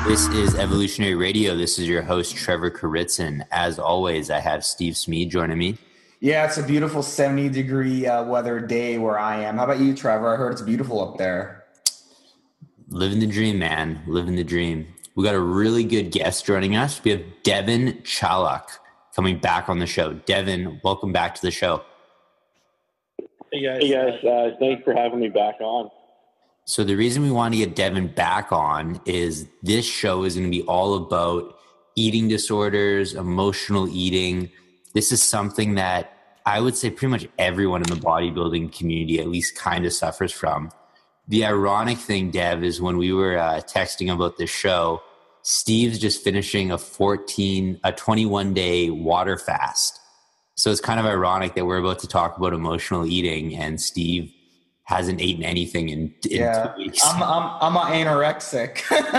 This is Evolutionary Radio. This is your host, Trevor Kuritzin. As always, I have Steve Smead joining me. Yeah, it's a beautiful 70-degree weather day where I am. How about you, Trevor? I heard it's beautiful up there. Living the dream, man. Living the dream. We got a really good guest joining us. We have Devin Chaluk coming back on the show. Devin, welcome back to the show. Hey guys, thanks for having me back on. So the reason we want to get Devin back on is this show is going to be all about eating disorders, emotional eating. This is something that I would say pretty much everyone in the bodybuilding community at least kind of suffers from. The ironic thing, Dev, is when we were texting about this show, Steve's just finishing a 21-day water fast. So it's kind of ironic that we're about to talk about emotional eating and Steve hasn't eaten anything in 2 weeks. I'm anorexic.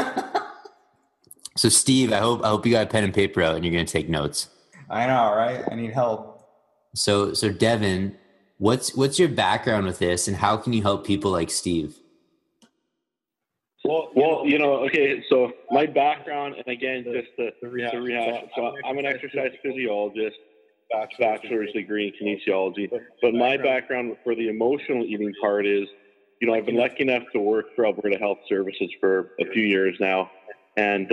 So Steve, I hope you got a pen and paper out and you're going to take notes. I know, right? I need help. So Devin, what's your background with this and how can you help people like Steve? Well, okay, so my background, and again, just to rehash, so I'm an exercise physiologist, bachelor's degree in kinesiology, but my background for the emotional eating part is, I've been lucky enough to work for Alberta Health Services for a few years now, and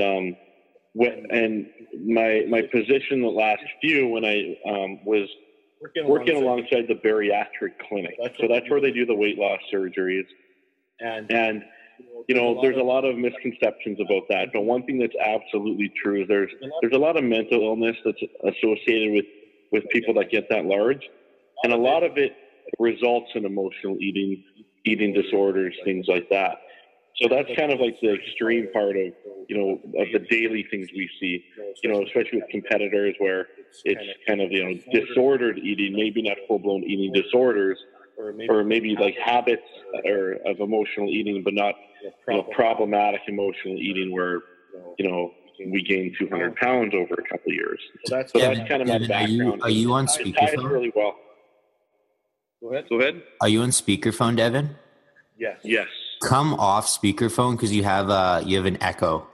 my position the last few when I was working alongside the bariatric clinic, so that's where they do the weight loss surgeries, and there's a lot of misconceptions about that, but one thing that's absolutely true is there's a lot of mental illness that's associated with people that get that large, and a lot of it results in emotional eating disorders, things like that. So that's kind of like the extreme part of the daily things we see, especially with competitors where it's kind of, disordered eating, maybe not full-blown eating disorders, or maybe like habits of emotional eating, but not, problematic emotional eating where, we gained 200 pounds over a couple of years. So that's kind of my background. Are you on speakerphone? Really well. Go ahead. Are you on speakerphone, Devin? Yes. Come off speakerphone because you have an echo.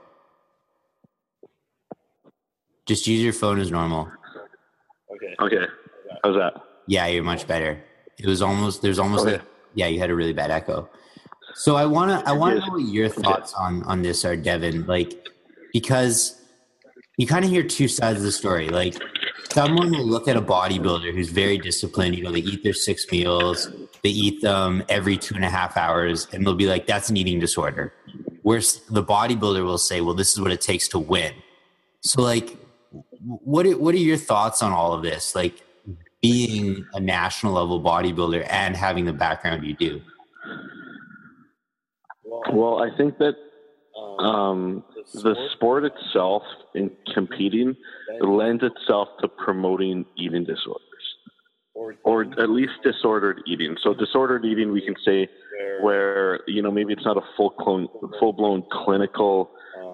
Just use your phone as normal. Okay. How's that? Yeah, you're much better. You had a really bad echo. So I want to know what your thoughts on this are, Devin, because you kind of hear two sides of the story. Like, someone will look at a bodybuilder who's very disciplined, they eat their 6 meals, they eat them every 2.5 hours, and they'll be like, that's an eating disorder. Whereas the bodybuilder will say, well, this is what it takes to win. So what are your thoughts on all of this? Like, being a national level bodybuilder and having the background you do? Well, I think that the sport itself in competing lends itself to promoting eating disorders, or at least disordered eating. So disordered eating, we can say, where maybe it's not a full-blown clinical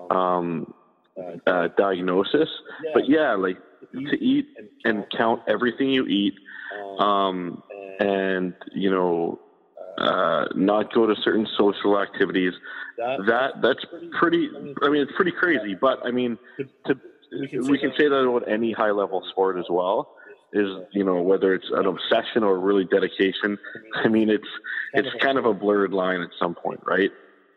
diagnosis, but to eat and count everything you eat, and not go to certain social activities. That's pretty. I mean, it's pretty crazy. But I mean, we can say that about any high level sport as well. Is whether it's an obsession or really dedication. I mean, it's kind of a blurred line at some point, right?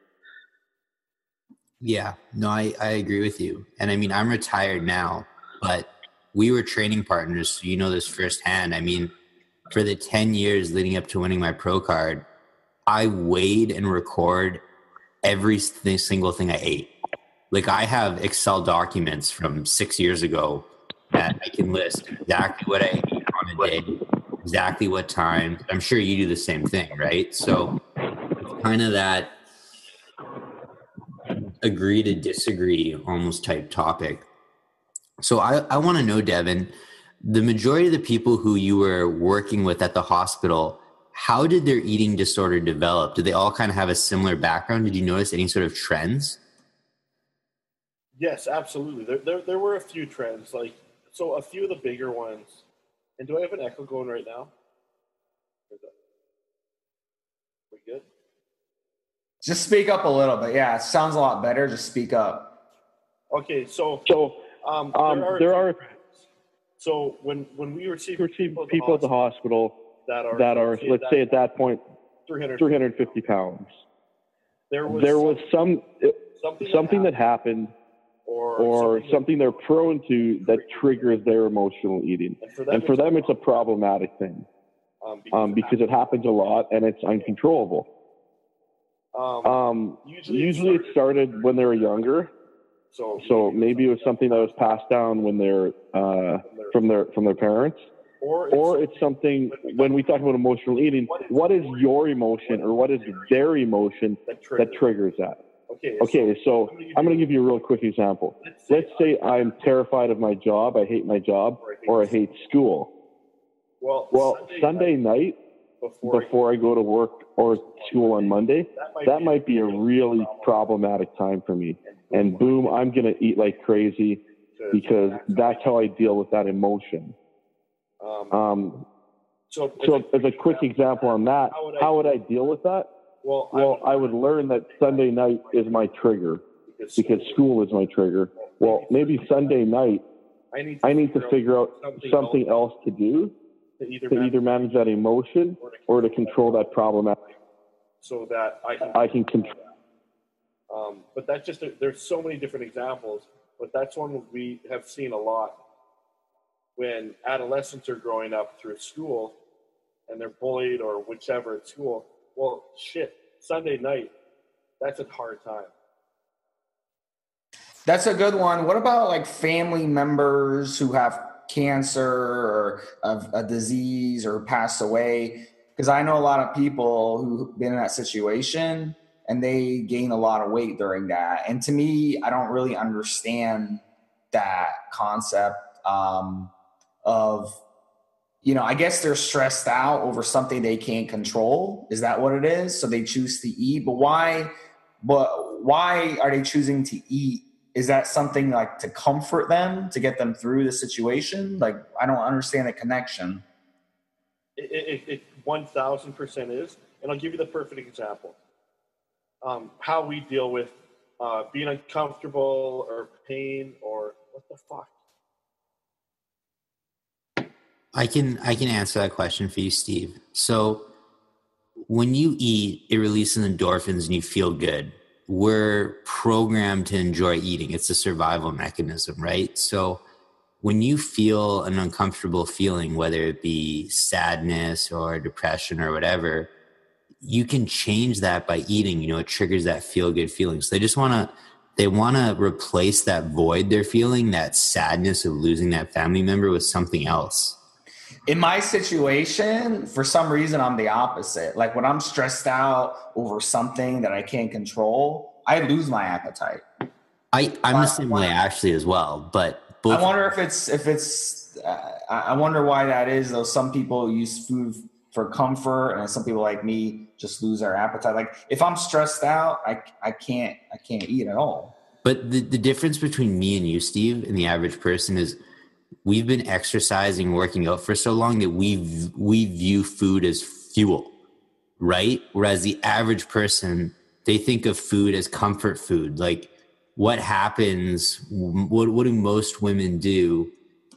Yeah, no, I agree with you. And I mean, I'm retired now, but we were training partners, so this firsthand. I mean, for the 10 years leading up to winning my pro card, I weighed and record every single thing I ate. Like, I have Excel documents from 6 years ago that I can list exactly what I ate on a day, exactly what time. I'm sure you do the same thing, right? So it's kind of that agree to disagree almost type topic. So I want to know, Devin, the majority of the people who you were working with at the hospital, how did their eating disorder develop? Did they all kind of have a similar background? Did you notice any sort of trends? Yes, absolutely. There were a few trends, so a few of the bigger ones. And do I have an echo going right now? We good? Just speak up a little bit. Yeah, it sounds a lot better. Just speak up. Okay, so there are so when we receive people at the hospital that are let's say at that point 350 pounds, there was something that happened or something they're prone to that triggers their emotional eating, and for them it's a problematic thing because it happens a lot and it's uncontrollable. Usually it started when they were younger. So maybe it was something that was passed down when they're from their parents, or it's something when we talk about emotional eating. What is your emotion or what is their emotion that triggers that? Okay, so I'm going to give you a real quick example. Let's say I'm terrified of my job, I hate my job, or I hate school. Well, Sunday night before I go to work or school on Monday, that might be a really problematic time for me. And boom, I'm going to eat like crazy because that's how I deal with that emotion. So as a quick example on that, how would I deal with that? Well, I would learn that Sunday night is my trigger because school is my trigger. Well, maybe Sunday night, I need to figure out something else to do to either manage that emotion or to control that problem so that I can control. But that's just there's so many different examples, but that's one we have seen a lot when adolescents are growing up through school and they're bullied or whichever at school. Well, shit, Sunday night, that's a hard time. That's a good one. What about like family members who have cancer or a disease or pass away? Because I know a lot of people who've been in that situation and they gain a lot of weight during that. And to me, I don't really understand that concept of, I guess they're stressed out over something they can't control. Is that what it is? So they choose to eat. But why are they choosing to eat? Is that something like to comfort them, to get them through the situation? Like, I don't understand the connection. It 1,000% is. And I'll give you the perfect example. How we deal with being uncomfortable or pain or what the fuck. I can answer that question for you, Steve. So when you eat, it releases endorphins and you feel good. We're programmed to enjoy eating. It's a survival mechanism, right? So when you feel an uncomfortable feeling, whether it be sadness or depression or whatever, you can change that by eating. It triggers that feel good feeling. So they want to replace that void they're feeling, that sadness of losing that family member, with something else. In my situation, for some reason, I'm the opposite. Like when I'm stressed out over something that I can't control, I lose my appetite. I'm the same way actually as well, but I wonder if it's I wonder why that is, though. Some people use food for comfort, and some people like me just lose their appetite. Like if I'm stressed out, I can't eat at all. But the difference between me and you, Steve, and the average person is we've been exercising, working out for so long that we view food as fuel, right? Whereas the average person, they think of food as comfort food. Like what happens, what do most women do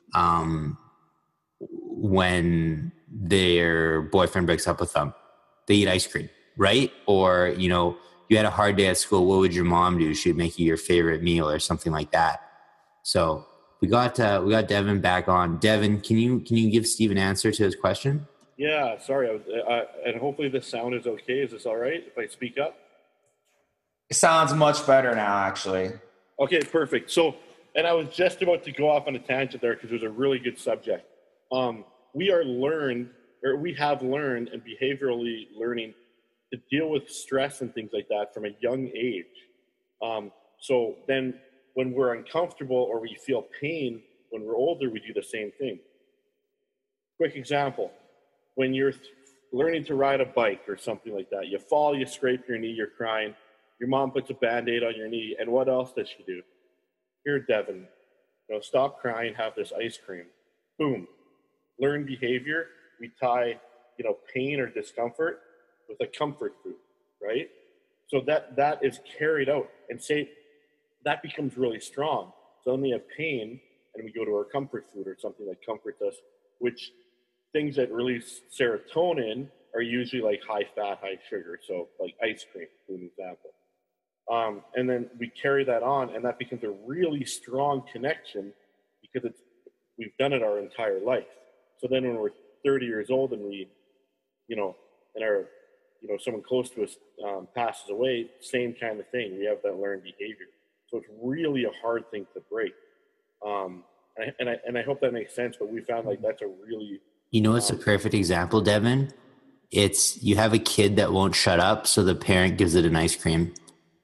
when their boyfriend breaks up with them? They eat ice cream, right? Or, you had a hard day at school. What would your mom do? She'd make you your favorite meal or something like that. So we got Devin back on. Devin, can you give Steve an answer to his question? Yeah, sorry. And hopefully the sound is okay. Is this all right if I speak up? It sounds much better now, actually. Okay, perfect. So, and I was just about to go off on a tangent there because it was a really good subject. We have learned and behaviorally learning to deal with stress and things like that from a young age. So then when we're uncomfortable or we feel pain when we're older, we do the same thing. Quick example, when you're learning to ride a bike or something like that, you fall, you scrape your knee, you're crying, your mom puts a Band-Aid on your knee, and what else does she do? Here, Devin, stop crying, have this ice cream. Boom. Learn behavior. We tie, pain or discomfort with a comfort food, right? So that is carried out. And say, that becomes really strong. So then we have pain, and we go to our comfort food or something that comforts us, which things that release serotonin are usually like high fat, high sugar. So like ice cream, for an example. And then we carry that on, and that becomes a really strong connection because we've done it our entire life. So then when we're 30 years old and we, and our, someone close to us passes away, same kind of thing. We have that learned behavior. So it's really a hard thing to break. And I hope that makes sense, but we found like that's a really... It's a perfect example, Devin. It's you have a kid that won't shut up, so the parent gives it an ice cream.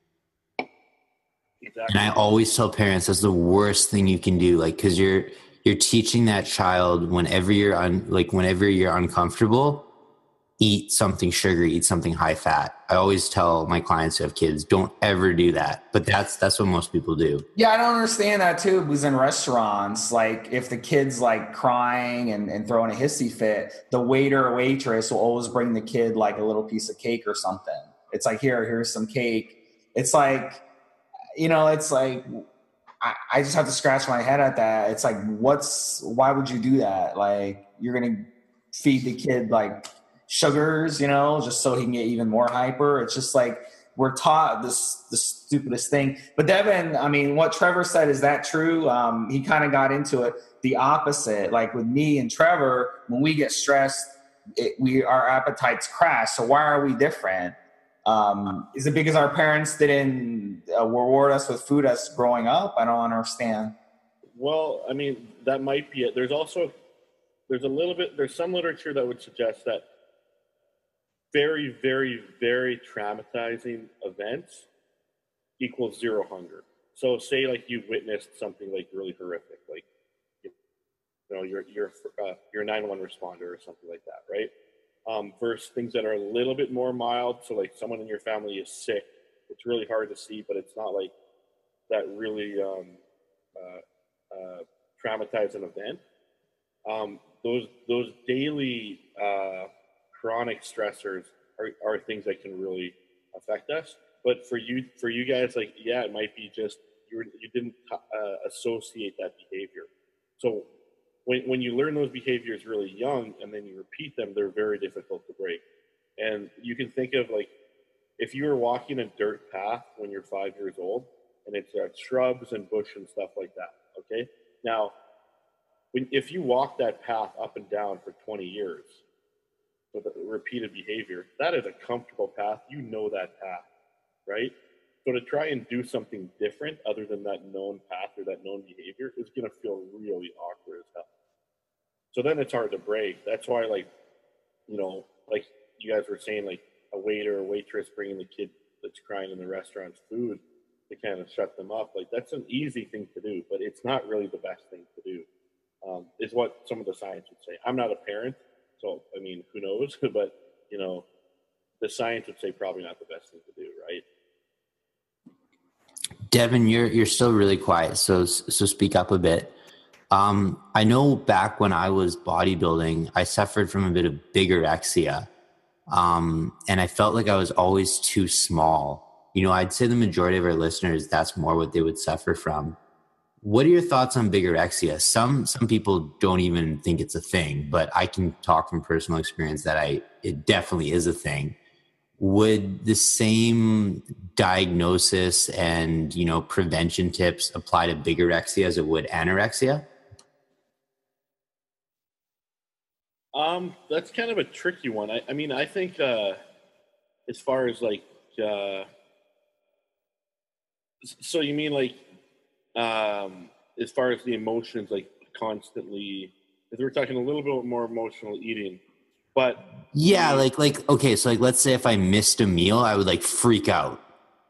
Exactly. And I always tell parents that's the worst thing you can do, like, because you're teaching that child whenever you're uncomfortable, eat something sugary, eat something high fat. I always tell my clients who have kids, don't ever do that. But that's what most people do. Yeah, I don't understand that too, because in restaurants, like if the kid's like crying and throwing a hissy fit, the waiter or waitress will always bring the kid like a little piece of cake or something. It's like, here's some cake. It's like, it's like, I just have to scratch my head at that. It's like, why would you do that? Like, you're going to feed the kid like sugars, just so he can get even more hyper. It's just like, we're taught the stupidest thing. But Devin, I mean, what Trevor said, is that true? He kind of got into it the opposite. Like with me and Trevor, when we get stressed, our appetites crash. So why are we different? Is it because our parents didn't reward us with food as growing up? I don't understand. Well, I mean, that might be it. There's some literature that would suggest that very, very, very traumatizing events equals zero hunger. So say like you witnessed something like really horrific, like, you're a 911 responder or something like that, right? Versus things that are a little bit more mild. So like someone in your family is sick. It's really hard to see, but it's not like that really traumatizing event. Those daily chronic stressors are things that can really affect us. But for you guys, like, yeah, it might be just you didn't associate that behavior. So when you learn those behaviors really young and then you repeat them, they're very difficult to break. And you can think of like, if you were walking a dirt path when you're 5 years old and it's shrubs and bush and stuff like that, okay? Now, if you walk that path up and down for 20 years with a repeated behavior, that is a comfortable path. You know that path, right? So to try and do something different other than that known path or that known behavior is going to feel really awkward as hell. So then it's hard to break. That's why, like you guys were saying, like a waiter or waitress bringing the kid that's crying in the restaurant's food to kind of shut them up. Like, that's an easy thing to do, but it's not really the best thing to do, is what some of the science would say. I'm not a parent, so, I mean, who knows? But, the science would say probably not the best thing to do, right? Devin, you're still really quiet, so speak up a bit. I know back when I was bodybuilding, I suffered from a bit of bigorexia. And I felt like I was always too small. I'd say the majority of our listeners, that's more what they would suffer from. What are your thoughts on bigorexia? Some people don't even think it's a thing, but I can talk from personal experience that it definitely is a thing. Would the same diagnosis and, prevention tips apply to bigorexia as it would anorexia? That's kind of a tricky one. I mean, I think as far as like, so you mean like, as far as the emotions, like constantly, if we're talking a little bit more emotional eating, but yeah, okay, so like let's say if I missed a meal, I would like freak out.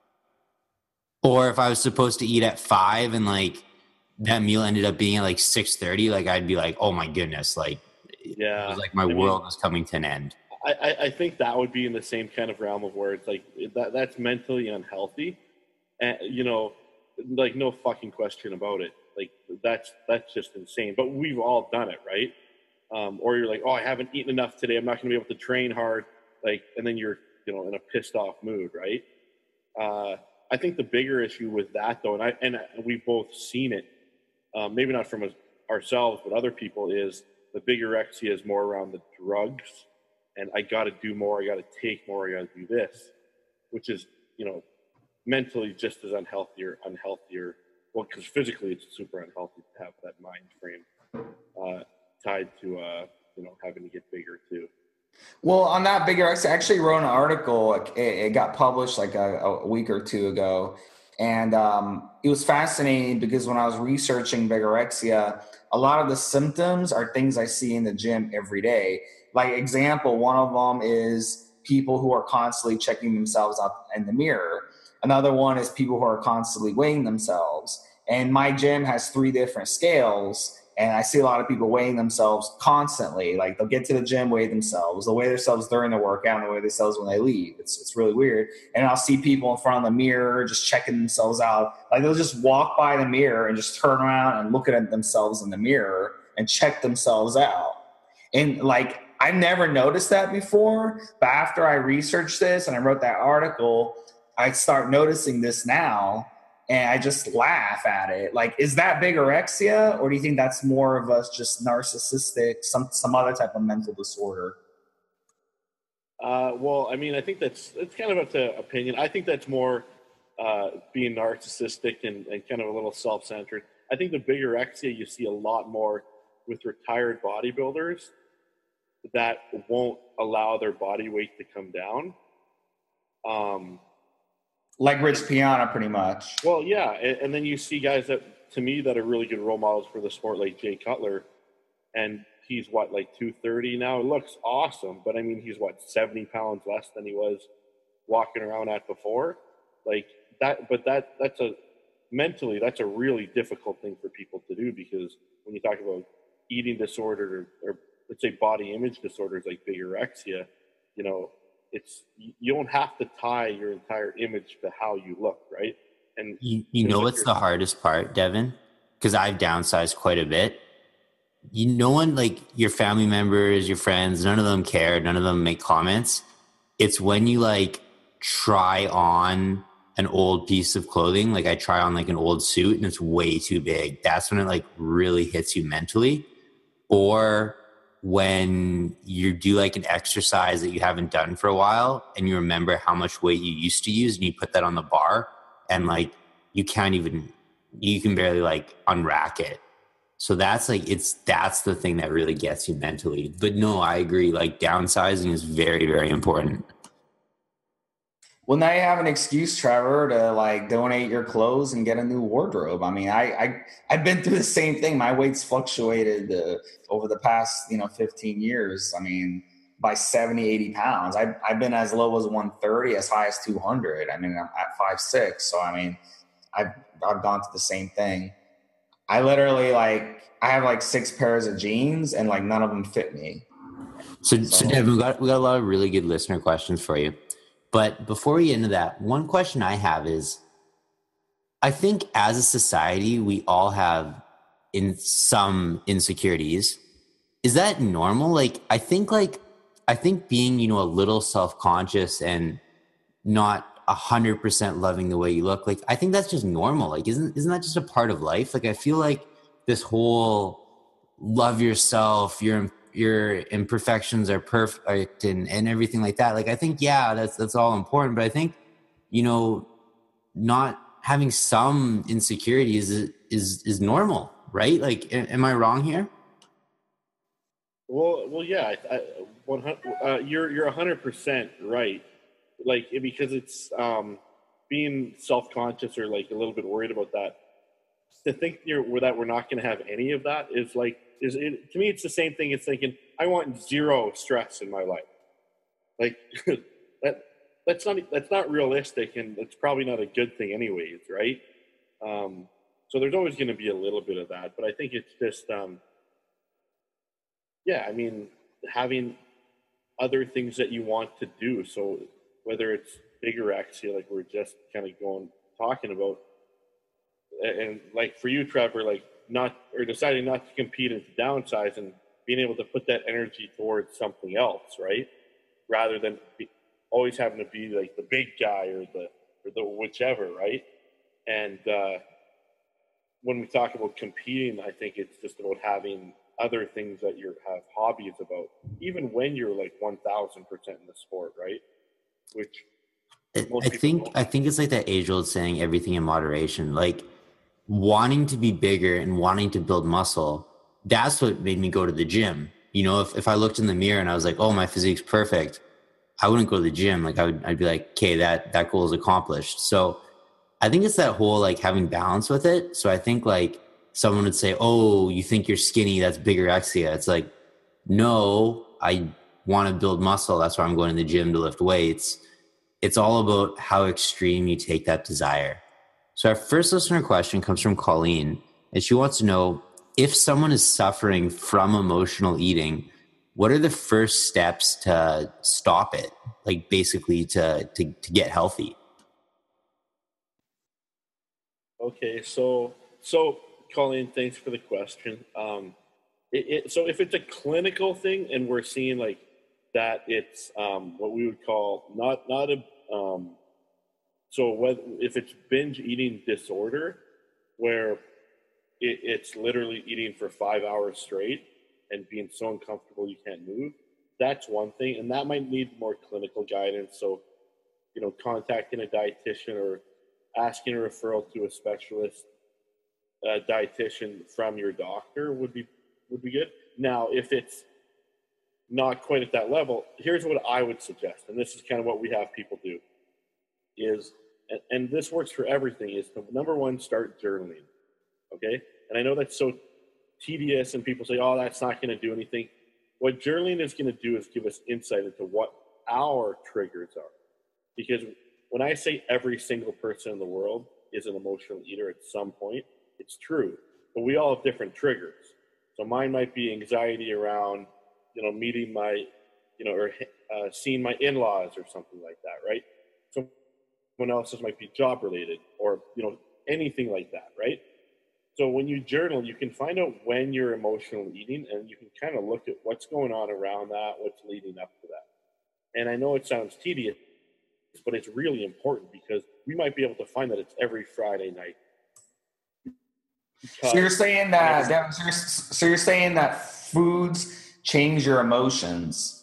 Or if I was supposed to eat at 5 and like that meal ended up being at like 6:30, like I'd be like, oh my goodness, like, yeah, it was like my world was coming to an end. I think that would be in the same kind of realm of where it's like that's mentally unhealthy, and like no fucking question about it. Like that's just insane. But we've all done it, right? Or you're like, oh, I haven't eaten enough today. I'm not going to be able to train hard. Like, and then you're in a pissed off mood, right? I think the bigger issue with that, though, and we've both seen it, maybe not from ourselves, but other people, is the bigorexia is more around the drugs, and I got to do more, I got to take more, I got to do this, which is, mentally just as unhealthier. Well, because physically it's super unhealthy to have that mind frame tied to having to get bigger too. Well, on that bigorexia, I actually wrote an article. It got published like a week or two ago. And it was fascinating because when I was researching bigorexia, a lot of the symptoms are things I see in the gym every day. Like example, one of them is people who are constantly checking themselves out in the mirror. Another one is people who are constantly weighing themselves. And my gym has 3 different scales. And I see a lot of people weighing themselves constantly. Like they'll get to the gym, weigh themselves. They'll weigh themselves during the workout and they'll weigh themselves when they leave. It's really weird. And I'll see people in front of the mirror just checking themselves out. Like they'll just walk by the mirror and just turn around and look at themselves in the mirror and check themselves out. And like I've never noticed that before. But after I researched this and I wrote that article, I start noticing this now. And I just laugh at it. Like, is that bigorexia, or do you think that's more of us just narcissistic, some other type of mental disorder? Well, I mean, I think it's kind of up to opinion. I think that's more being narcissistic and kind of a little self-centered. I think the bigorexia you see a lot more with retired bodybuilders that won't allow their body weight to come down. Like Rich Piana, pretty much. Well, yeah, and then you see guys that, to me, that are really good role models for the sport, like Jay Cutler, and he's like 230 now. It looks awesome, but I mean, he's 70 pounds less than he was walking around at before, like that. But that's mentally that's a really difficult thing for people to do, because when you talk about eating disorder or let's say body image disorders like bigorexia, you don't have to tie your entire image to how you look, right? And you know what's the hardest part, Devin? Because I've downsized quite a bit. No one, like your family members, your friends, none of them care. None of them make comments. It's when you like try on an old piece of clothing, like I try on like an old suit and it's way too big. That's when it like really hits you mentally. Or when you do like an exercise that you haven't done for a while and you remember how much weight you used to use and you put that on the bar and like you can barely like unrack it. So that's like that's the thing that really gets you mentally. But no, I agree, like downsizing is very, very important. Well, now you have an excuse, Trevor, to like donate your clothes and get a new wardrobe. I mean, I've been through the same thing. My weight's fluctuated over the past 15 years. I mean, by 70, 80 pounds. I've been as low as 130, as high as 200. I mean, I'm at 5'6". So I mean, I've gone through the same thing. I literally I have like 6 pairs of jeans and like none of them fit me. So Devin, we got a lot of really good listener questions for you. But before we get into that, one question I have is, I think as a society, we all have some insecurities. Is that normal? Like, I think being, a little self-conscious and not 100% loving the way you look, like, I think that's just normal. Like, isn't that just a part of life? Like, I feel like this whole love yourself, your imperfections are perfect and everything like that. Like, I think, yeah, that's all important. But I think, not having some insecurities is normal, right? Like, am I wrong here? Well, yeah, you're 100% right. Like, because it's being self-conscious or like a little bit worried about that. To think that we're not going to have any of that is like, to me, it's the same thing as thinking I want zero stress in my life. Like that's not realistic, and it's probably not a good thing anyways, right? So there's always going to be a little bit of that, but I think it's just I mean, having other things that you want to do. So whether it's bigorexia, like we're just kind of talking about, and like for you, Trevor, like deciding not to compete and to downsize and being able to put that energy towards something else, right? Rather than always having to be like the big guy or or the whichever, right? And when we talk about competing, I think it's just about having other things that you have hobbies about, even when you're like 1,000% in the sport, right? Which I think it's like that age-old saying, everything in moderation. Like wanting to be bigger and wanting to build muscle, that's what made me go to the gym. You know, if I looked in the mirror and I was like, oh, my physique's perfect, I wouldn't go to the gym. Like I'd be like, okay, that goal is accomplished. So I think it's that whole like having balance with it. So I think like someone would say, oh, you think you're skinny, that's bigorexia. It's like, no, I want to build muscle. That's why I'm going to the gym to lift weights. It's all about how extreme you take that desire. So our first listener question comes from Colleen, and she wants to know, if someone is suffering from emotional eating, what are the first steps to stop it? Like basically to get healthy? Okay, so Colleen, thanks for the question. So if it's a clinical thing and we're seeing like that, it's what we would call not a if it's binge eating disorder, where it's literally eating for 5 hours straight and being so uncomfortable you can't move, that's one thing, and that might need more clinical guidance. So, you know, contacting a dietitian or asking a referral to a specialist dietitian from your doctor would be good. Now, if it's not quite at that level, here's what I would suggest, and this is kind of what we have people do, is, and this works for everything, is to, number one, start journaling, okay? And I know that's so tedious, and people say, oh, that's not going to do anything. What journaling is going to do is give us insight into what our triggers are. Because when I say every single person in the world is an emotional eater at some point, it's true. But we all have different triggers. So mine might be anxiety around, you know, meeting my, you know, or seeing my in-laws or something like that, right? Someone else's might be job related, or, you know, anything like that, right? So when you journal, you can find out when you're emotional eating, and you can kind of look at what's going on around that, what's leading up to that. And I know it sounds tedious, but it's really important, because we might be able to find that it's every Friday night. So you're saying that, Devin, so you're saying that foods change your emotions?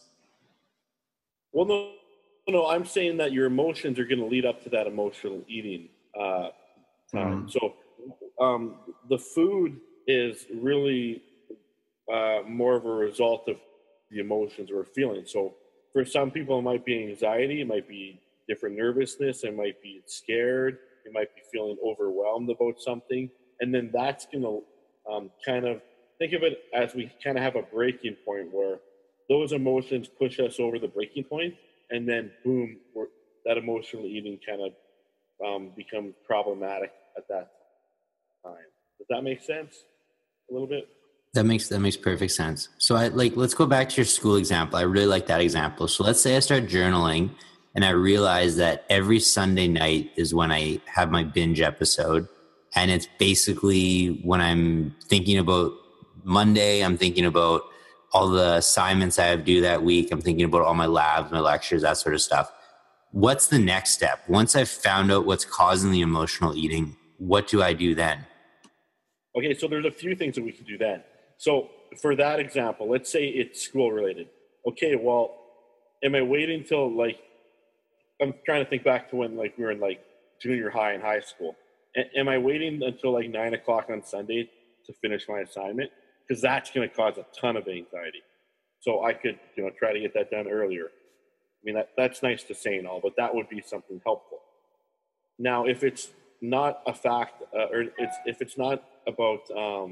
Well, no, I'm saying that your emotions are going to lead up to that emotional eating time. Mm-hmm. So the food is really more of a result of the emotions we're feeling. So for some people, it might be anxiety, it might be different nervousness, it might be scared, it might be feeling overwhelmed about something. And then that's going to kind of think of it as we kind of have a breaking point where those emotions push us over the breaking point, and then boom, that emotional eating kind of becomes problematic at that time. Does that make sense? A little bit? That makes perfect sense. So let's go back to your school example. I really like that example. So let's say I start journaling and I realize that every Sunday night is when I have my binge episode. And it's basically when I'm thinking about Monday, I'm thinking about all the assignments I have due that week. I'm thinking about all my labs, my lectures, that sort of stuff. What's the next step? Once I've found out what's causing the emotional eating, what do I do then? Okay, so there's a few things that we can do then. So for that example, let's say it's school related. Okay, well, am I waiting till I'm trying to think back to when we were in junior high and high school. Am I waiting until 9 o'clock on Sunday to finish my assignment? Because that's going to cause a ton of anxiety. So I could, try to get that done earlier. I mean, that's nice to say and all, but that would be something helpful. Now, if it's not a fact, if it's not about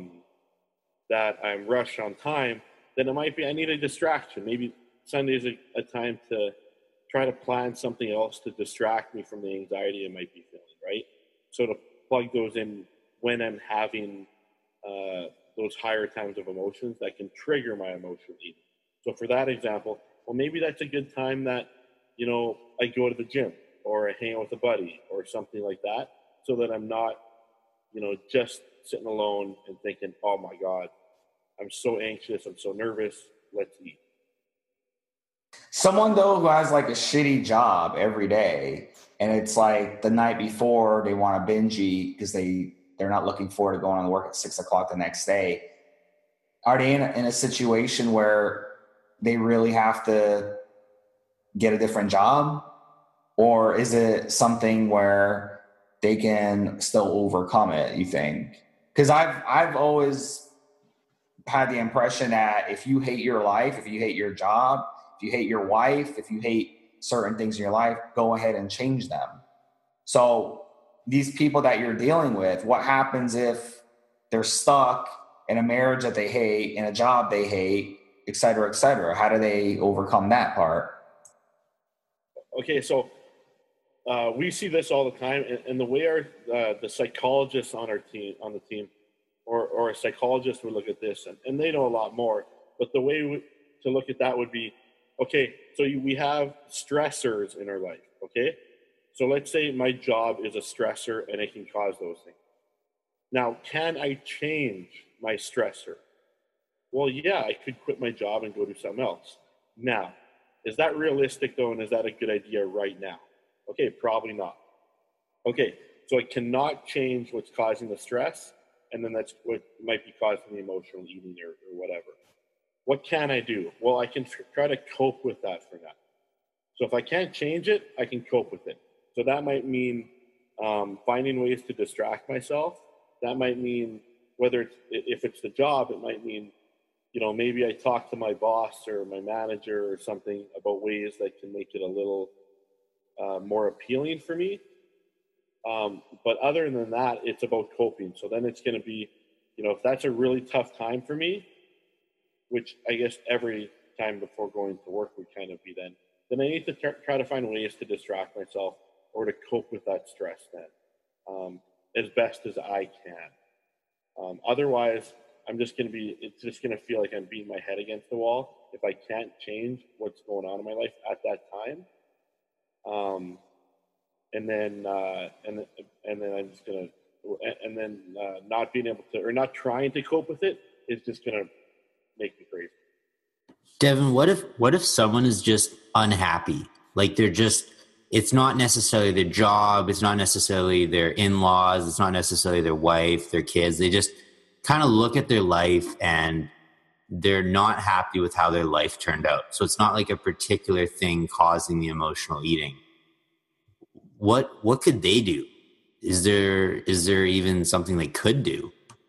that I'm rushed on time, then it might be I need a distraction. Maybe Sunday is a time to try to plan something else to distract me from the anxiety I might be feeling, right? So to plug those in when I'm having those higher times of emotions that can trigger my emotional eating. So for that example, well, maybe that's a good time that, I go to the gym or I hang out with a buddy or something like that, so that I'm not, just sitting alone and thinking, oh my God, I'm so anxious, I'm so nervous, let's eat. Someone though who has like a shitty job every day, and it's like the night before they want to binge eat because they're not looking forward to going to work at 6 o'clock the next day. Are they in a situation where they really have to get a different job, or is it something where they can still overcome it, you think? Because I've always had the impression that if you hate your life, if you hate your job, if you hate your wife, if you hate certain things in your life, go ahead and change them. So these people that you're dealing with, what happens if they're stuck in a marriage that they hate, in a job they hate, et cetera, et cetera? How do they overcome that part? Okay, so we see this all the time, and the way the psychologists on the team, or a psychologist would look at this, and they know a lot more. But the way to look at that would be, okay, so we have stressors in our life. Okay, so let's say my job is a stressor, and it can cause those things. Now, can I change my stressor? Well, yeah, I could quit my job and go do something else. Now, is that realistic though, and is that a good idea right now? Okay, probably not. Okay, so I cannot change what's causing the stress, and then that's what might be causing the emotional eating or whatever. What can I do? Well, I can try to cope with that for now. So if I can't change it, I can cope with it. So that might mean finding ways to distract myself. That might mean, if it's the job, it might mean, maybe I talk to my boss or my manager or something about ways that can make it a little more appealing for me. But other than that, it's about coping. So then it's going to be, if that's a really tough time for me, which I guess every time before going to work would kind of be then I need to try to find ways to distract myself or to cope with that stress then as best as I can. Otherwise, it's just going to feel like I'm beating my head against the wall if I can't change what's going on in my life at that time. And then I'm just going to, not being able to, or not trying to cope with it is just going to make me crazy. Devin, what if someone is just unhappy? Like it's not necessarily their job. It's not necessarily their in-laws. It's not necessarily their wife, their kids. They just kind of look at their life and they're not happy with how their life turned out. So it's not like a particular thing causing the emotional eating. What could they do? Is there even something they could do?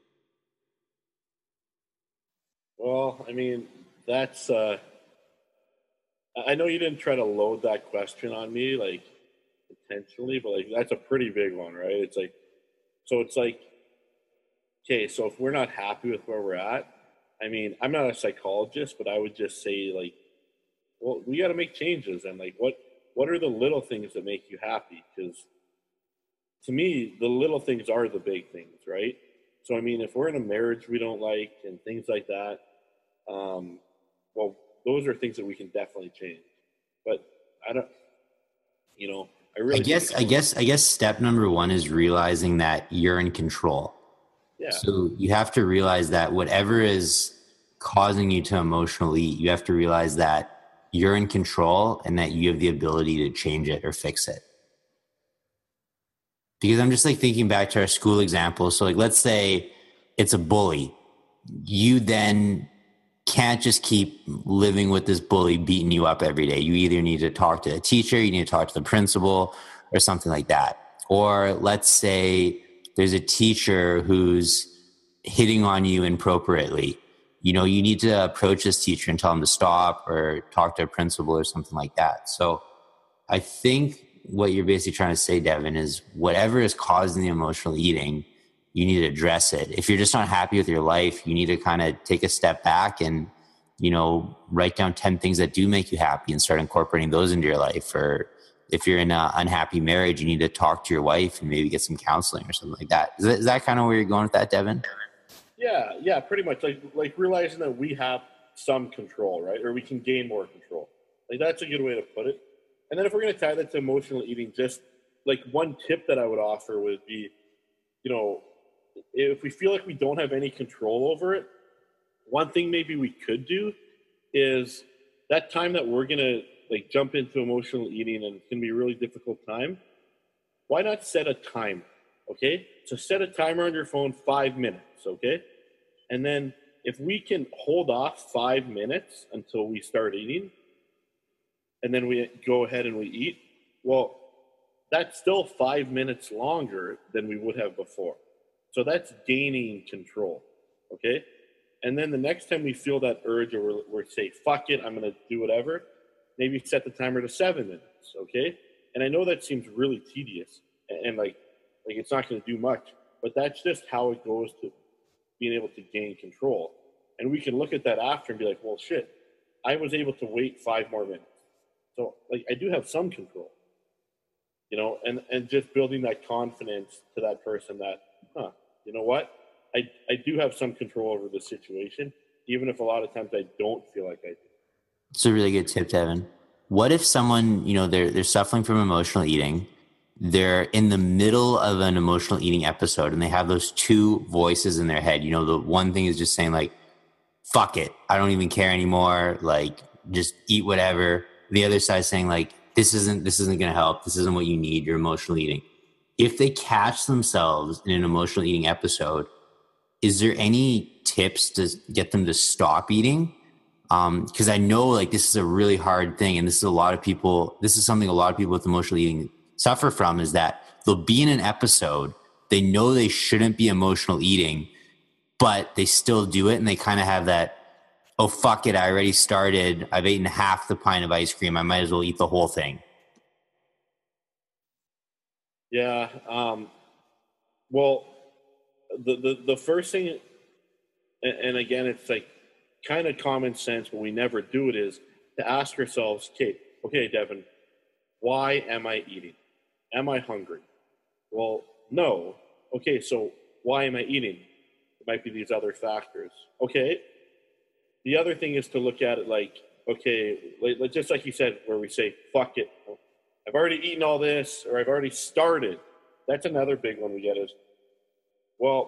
Well, I mean, that's I know you didn't try to load that question on me like intentionally, but like that's a pretty big one, right? It's like, okay, so if we're not happy with where we're at, I mean, I'm not a psychologist, but I would just say like, well, we got to make changes. And like, what are the little things that make you happy? Because to me, the little things are the big things, right? So, I mean, if we're in a marriage we don't like and things like that, well, those are things that we can definitely change. But I don't, I guess step number one is realizing that you're in control. Yeah. So you have to realize that whatever is causing you to emotionally eat, you have to realize that you're in control and that you have the ability to change it or fix it. Because I'm just like thinking back to our school example. So like, let's say it's a bully. You then can't just keep living with this bully beating you up every day. You either need to talk to a teacher, you need to talk to the principal or something like that. Or let's say there's a teacher who's hitting on you inappropriately. You need to approach this teacher and tell them to stop or talk to a principal or something like that. So I think what you're basically trying to say, Devin, is whatever is causing the emotional eating, you need to address it. If you're just not happy with your life, you need to kind of take a step back and, write down 10 things that do make you happy and start incorporating those into your life. Or if you're in an unhappy marriage, you need to talk to your wife and maybe get some counseling or something like that. Is that kind of where you're going with that, Devin? Yeah, pretty much. Like realizing that we have some control, right? Or we can gain more control. Like that's a good way to put it. And then if we're going to tie that to emotional eating, just like one tip that I would offer would be, if we feel like we don't have any control over it, one thing maybe we could do is that time that we're going to like jump into emotional eating and it's going to be a really difficult time, why not set a timer? Okay, so set a timer on your phone, 5 minutes. Okay, and then if we can hold off 5 minutes until we start eating, and then we go ahead and we eat, well, that's still 5 minutes longer than we would have before. So that's gaining control. Okay, and then the next time we feel that urge, or we're say, fuck it, I'm going to do whatever, maybe set the timer to 7 minutes. Okay, and I know that seems really tedious and like it's not going to do much, but that's just how it goes to being able to gain control. And we can look at that after and be like, well, shit, I was able to wait 5 more minutes. So like I do have some control, you know, and just building that confidence to that person that, you know what, I do have some control over the situation, even if a lot of times I don't feel like I do. It's a really good tip, Devin. What if someone, you know, they're suffering from emotional eating, they're in the middle of an emotional eating episode and they have those two voices in their head. You know, the one thing is just saying like, fuck it, I don't even care anymore, like just eat whatever. The other side saying like, this isn't going to help, this isn't what you need, you're emotional eating. If they catch themselves in an emotional eating episode, is there any tips to get them to stop eating? Because I know like this is a really hard thing, and this is something a lot of people with emotional eating suffer from, is that they'll be in an episode, they know they shouldn't be emotional eating, but they still do it, and they kind of have that, oh, fuck it, I already started, I've eaten half the pint of ice cream, I might as well eat the whole thing. Yeah. Well, the first thing, and again, it's like kind of common sense, but we never do it, is to ask ourselves, okay, Devin, why am I eating? Am I hungry? Well, no. Okay, so why am I eating? It might be these other factors. Okay. The other thing is to look at it like, okay, just like you said, where we say, fuck it, I've already eaten all this, or I've already started. That's another big one we get is, well,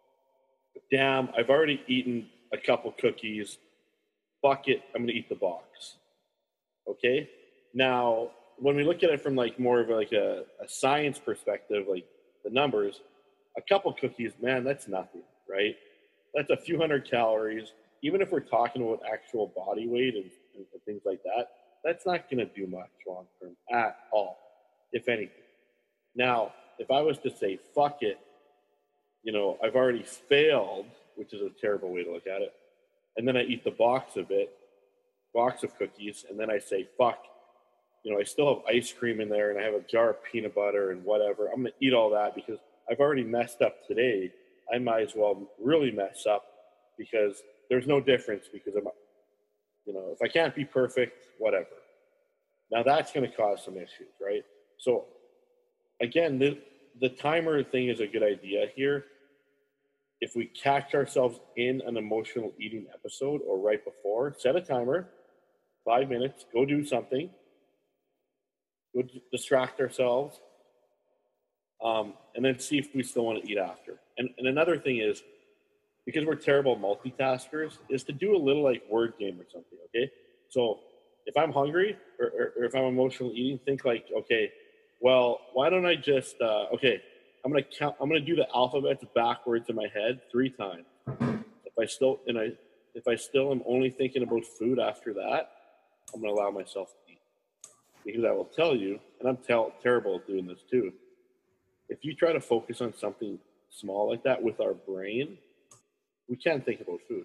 damn, I've already eaten a couple cookies. Fuck it, I'm going to eat the box. Okay? Now, when we look at it from like more of like a science perspective, like the numbers, a couple cookies, man, that's nothing, right? That's a few hundred calories. Even if we're talking about actual body weight and things like that, that's not going to do much long term at all, if anything. Now, if I was to say, fuck it, you know, I've already failed, which is a terrible way to look at it, and then I eat the box of cookies, and then I say, fuck, you know, I still have ice cream in there, and I have a jar of peanut butter and whatever. I'm going to eat all that because I've already messed up today. I might as well really mess up because there's no difference, because I'm, you know, if I can't be perfect, whatever. Now that's going to cause some issues, right? So again, the timer thing is a good idea here. If we catch ourselves in an emotional eating episode or right before, set a timer, 5 minutes, go do something, go distract ourselves, and then see if we still want to eat after. And another thing is, because we're terrible multitaskers, is to do a little like word game or something, okay? So if I'm hungry or if I'm emotional eating, think like, okay, well, why don't I just, okay, I'm gonna do the alphabets backwards in my head 3 times. If I still am only thinking about food after that, I'm gonna allow myself to eat. Because I will tell you, and I'm terrible at doing this too, if you try to focus on something small like that with our brain, we can't think about food.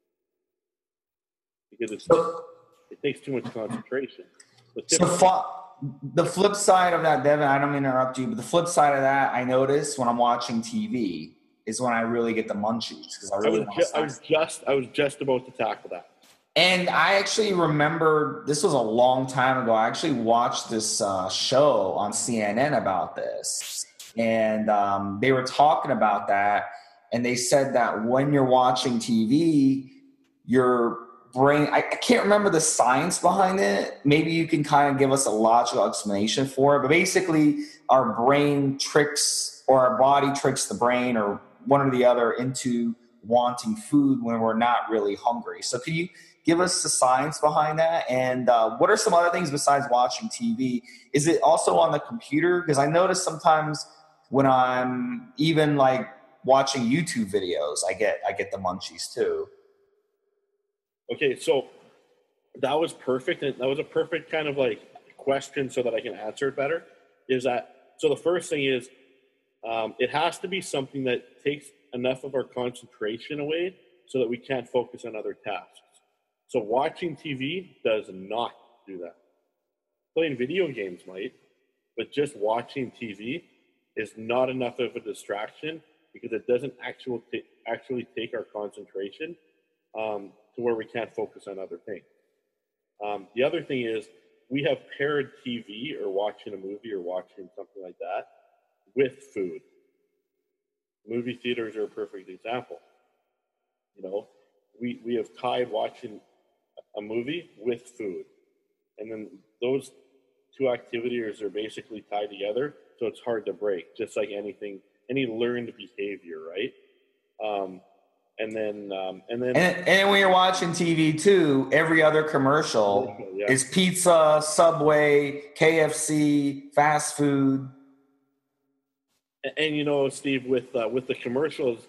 Because it takes too much concentration. The flip side of that, Devin, I don't mean to interrupt you, but the flip side of that, I notice when I'm watching TV is when I really get the munchies, because I was just about to tackle that. And I actually remember, this was a long time ago, I actually watched this show on CNN about this, and they were talking about that, and they said that when you're watching TV, your brain, I can't remember the science behind it. Maybe you can kind of give us a logical explanation for it. But basically, our brain tricks, or our body tricks the brain, or one or the other, into wanting food when we're not really hungry. So can you give us the science behind that? And what are some other things besides watching TV? Is it also on the computer? Because I notice sometimes when I'm even like watching YouTube videos, I get the munchies too. Okay, so that was perfect. And that was a perfect kind of like question so that I can answer it better. So the first thing is, it has to be something that takes enough of our concentration away so that we can't focus on other tasks. So watching TV does not do that. Playing video games might, but just watching TV is not enough of a distraction because it doesn't actually take our concentration to where we can't focus on other things. The other thing is we have paired TV or watching a movie or watching something like that with food. Movie theaters are a perfect example. We have tied watching a movie with food. And then those two activities are basically tied together, so it's hard to break, just like any learned behavior, right? And then when you're watching TV too, every other commercial is pizza, Subway, KFC, fast food. And Steve, with the commercials,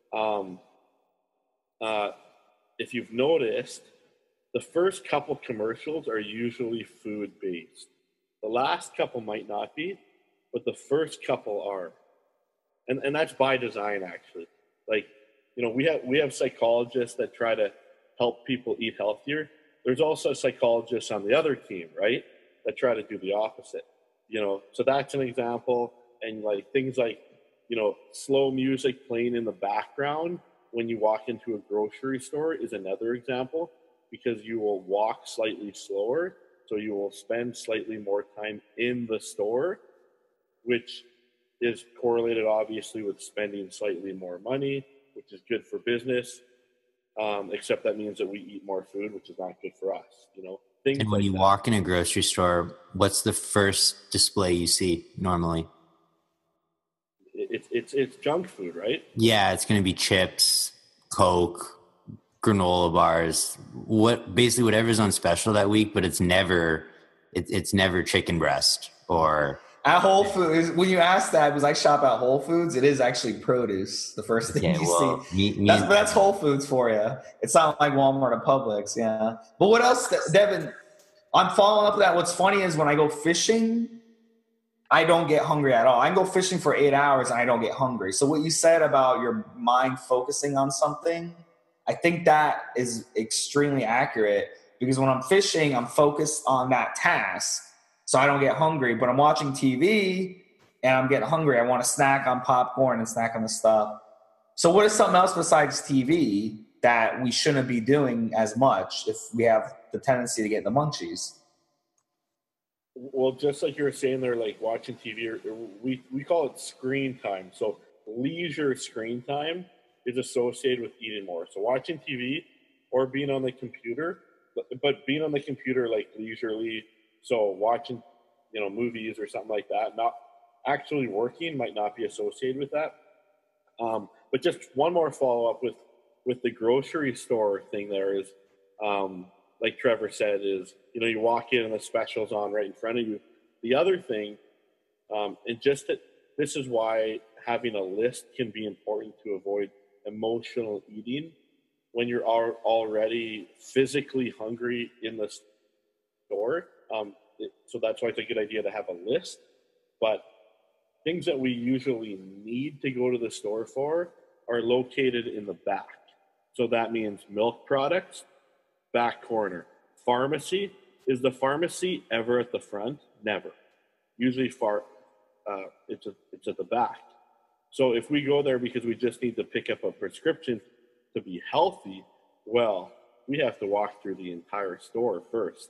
if you've noticed, the first couple commercials are usually food based. The last couple might not be, but the first couple are, and that's by design actually. Like, we have psychologists that try to help people eat healthier. There's also psychologists on the other team, right, that try to do the opposite. So that's an example. And like things like, slow music playing in the background when you walk into a grocery store is another example, because you will walk slightly slower, so you will spend slightly more time in the store, which is correlated obviously with spending slightly more money, which is good for business, except that means that we eat more food, which is not good for us, Things and when like you that. walk in a grocery store, what's the first display you see normally? It's junk food, right? Yeah, it's going to be chips, Coke, granola bars, basically whatever's on special that week, but it's never chicken breast or. At Whole Foods, when you ask that, because I shop at Whole Foods, it is actually produce. The first thing you see. That's Whole Foods for you. It's not like Walmart or Publix, yeah. But what else, Devin? I'm following up with that. What's funny is when I go fishing, I don't get hungry at all. I can go fishing for 8 hours and I don't get hungry. So what you said about your mind focusing on something, I think that is extremely accurate, because when I'm fishing, I'm focused on that task, so I don't get hungry. But I'm watching TV and I'm getting hungry. I want to snack on popcorn and snack on the stuff. So what is something else besides TV that we shouldn't be doing as much if we have the tendency to get the munchies? Well, just like you were saying there, like watching TV, we call it screen time. So leisure screen time is associated with eating more. So watching TV or being on the computer, but being on the computer like leisurely, so watching, movies or something like that, not actually working, might not be associated with that. But just one more follow-up with the grocery store thing there is, like Trevor said, is, you walk in and the special's on right in front of you. The other thing, and just that this is why having a list can be important to avoid emotional eating when you're already physically hungry in the store. So that's why it's a good idea to have a list. But things that we usually need to go to the store for are located in the back. So that means milk products, back corner. Pharmacy, is the pharmacy ever at the front? Never. Usually it's at the back. So if we go there because we just need to pick up a prescription to be healthy, well, we have to walk through the entire store first,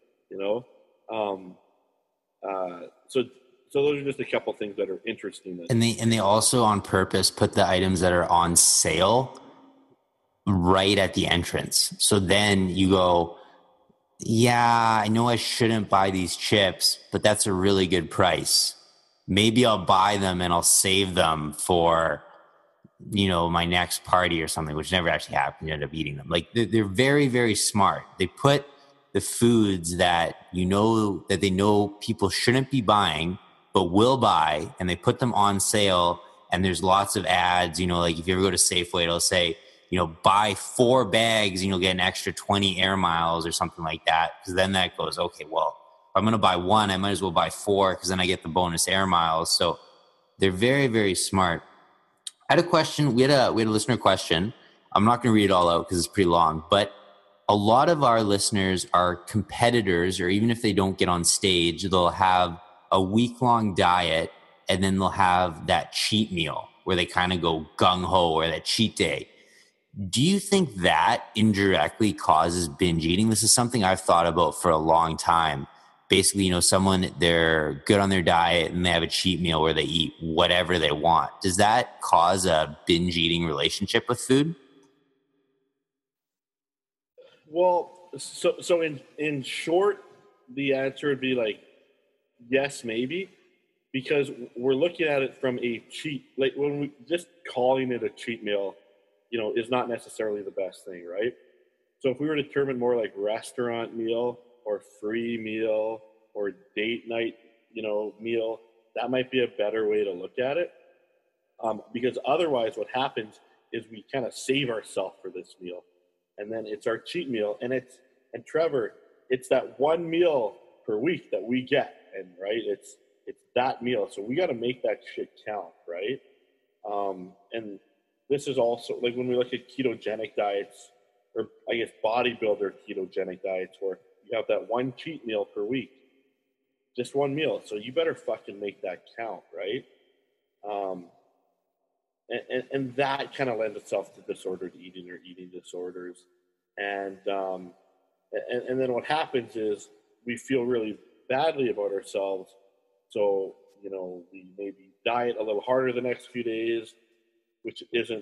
So those are just a couple things that are interesting. And they also on purpose put the items that are on sale right at the entrance. So then you go, yeah, I know I shouldn't buy these chips, but that's a really good price. Maybe I'll buy them and I'll save them for my next party or something, which never actually happened. You end up eating them. Like they're very, very smart. They put the foods that that they know people shouldn't be buying, but will buy, and they put them on sale. And there's lots of ads, like if you ever go to Safeway, it'll say, buy 4 bags and you'll get an extra 20 air miles or something like that. Because then that goes, okay, well, if I'm going to buy 1, I might as well buy 4 because then I get the bonus air miles. So they're very, very smart. I had a question. We had a listener question. I'm not going to read it all out because it's pretty long, but a lot of our listeners are competitors, or even if they don't get on stage, they'll have a week-long diet and then they'll have that cheat meal where they kind of go gung-ho, or that cheat day. Do you think that indirectly causes binge eating? This is something I've thought about for a long time. Basically, someone, they're good on their diet and they have a cheat meal where they eat whatever they want. Does that cause a binge eating relationship with food? Well, so in short, the answer would be like, yes, maybe, because we're looking at it from a cheat, like when we just calling it a cheat meal, is not necessarily the best thing, right? So if we were to determine more like restaurant meal or free meal or date night, meal, that might be a better way to look at it. Because otherwise what happens is we kind of save ourselves for this meal. And then it's our cheat meal. And Trevor, it's that one meal per week that we get. And right, it's that meal. So we got to make that shit count, right? And this is also like when we look at ketogenic diets, or I guess bodybuilder ketogenic diets, where you have that one cheat meal per week, just one meal. So you better fucking make that count, right? And that kind of lends itself to disordered eating or eating disorders. And then what happens is we feel really badly about ourselves. So, we maybe diet a little harder the next few days, which isn't,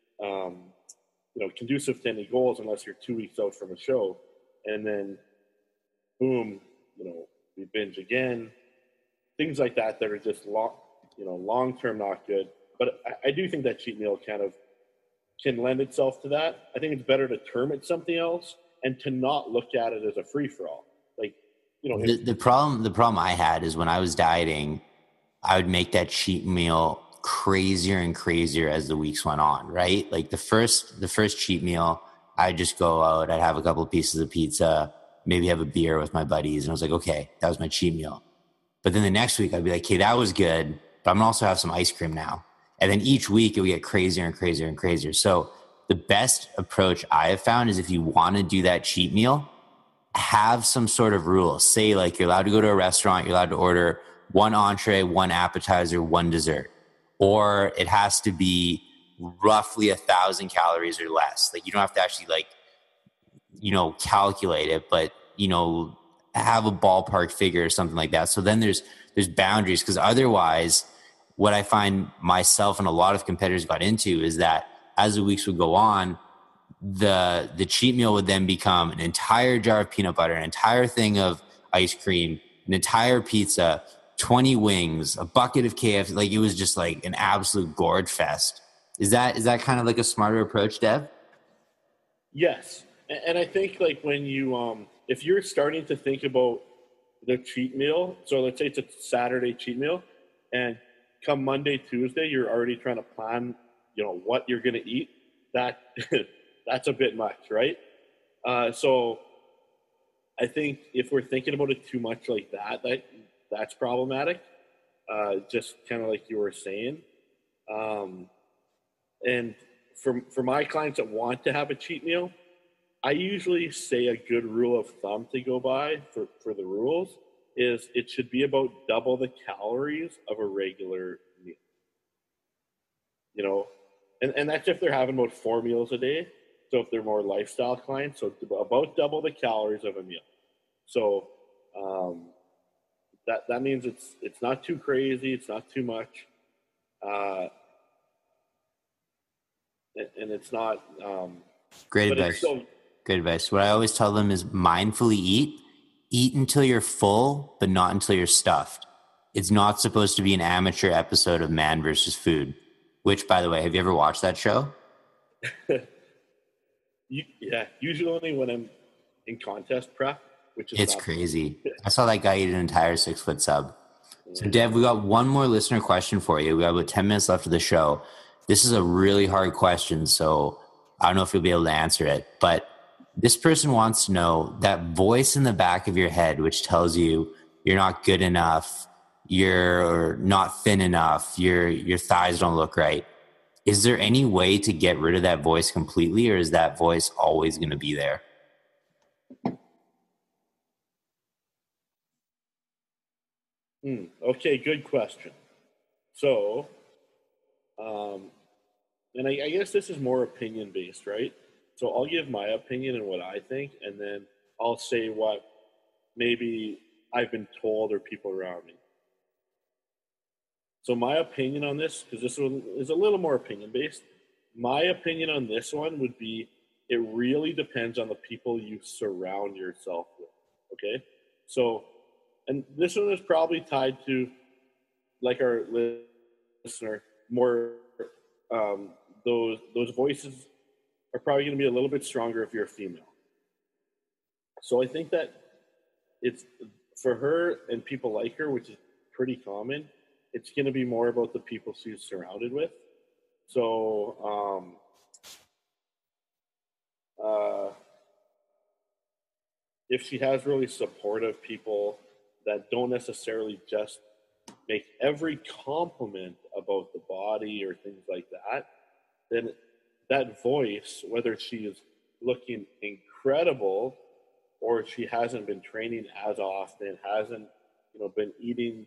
conducive to any goals unless you're 2 weeks out from a show. And then, boom, we binge again. Things like that are just long-term not good. But I do think that cheat meal kind of can lend itself to that. I think it's better to term it something else and to not look at it as a free-for-all. Like, the problem I had is when I was dieting, I would make that cheat meal crazier and crazier as the weeks went on, right? Like the first cheat meal, I'd just go out, I'd have a couple of pieces of pizza, maybe have a beer with my buddies. And I was like, okay, that was my cheat meal. But then the next week I'd be like, okay, that was good, but I'm gonna also have some ice cream now. And then each week it would get crazier and crazier and crazier. So the best approach I have found is if you want to do that cheat meal, have some sort of rule. Say like you're allowed to go to a restaurant, you're allowed to order 1 entree, 1 appetizer, 1 dessert. Or it has to be roughly 1,000 calories or less. Like you don't have to actually calculate it, but have a ballpark figure or something like that. So then there's boundaries, because otherwise what I find myself and a lot of competitors got into is that as the weeks would go on, the cheat meal would then become an entire jar of peanut butter, an entire thing of ice cream, an entire pizza, 20 wings, a bucket of KFC. Like it was just like an absolute gorge fest. Is that kind of like a smarter approach, Dev? Yes. And I think like when you, if you're starting to think about the cheat meal, so let's say it's a Saturday cheat meal, and come Monday, Tuesday, you're already trying to plan, what you're going to eat, that's a bit much, right? So I think if we're thinking about it too much like that's problematic, just kind of like you were saying. And for my clients that want to have a cheat meal, I usually say a good rule of thumb to go by for the rules is it should be about double the calories of a regular meal. And that's if they're having about 4 meals a day. So if they're more lifestyle clients, so about double the calories of a meal. So that means it's not too crazy, it's not too much, and it's not great advice. Good advice. What I always tell them is mindfully eat until you're full, but not until you're stuffed. It's not supposed to be an amateur episode of Man versus Food. which, by the way, have you ever watched that show? Yeah, usually only when I'm in contest prep, which is it's crazy. I saw that guy eat an entire 6-foot sub. So, Dev, we got one more listener question for you. We got about 10 minutes left of the show. This is a really hard question, so I don't know if you'll be able to answer it. But this person wants to know that voice in the back of your head, which tells you you're not good enough, you're not thin enough, your thighs don't look right. Is there any way to get rid of that voice completely, or is that voice always going to be there? Okay, good question. So, and I guess this is more opinion-based, right? So I'll give my opinion and what I think, and then I'll say what maybe I've been told or people around me. So my opinion on this, because this one is a little more opinion-based, my opinion on this one would be it really depends on the people you surround yourself with, okay? So, and this one is probably tied to, like our listener, more those voices are probably going to be a little bit stronger if you're a female. So I think that it's, for her and people like her, which is pretty common, it's going to be more about the people she's surrounded with. So, if she has really supportive people that don't necessarily just make every compliment about the body or things like that, then that voice, whether she is looking incredible or she hasn't been training as often, hasn't, been eating,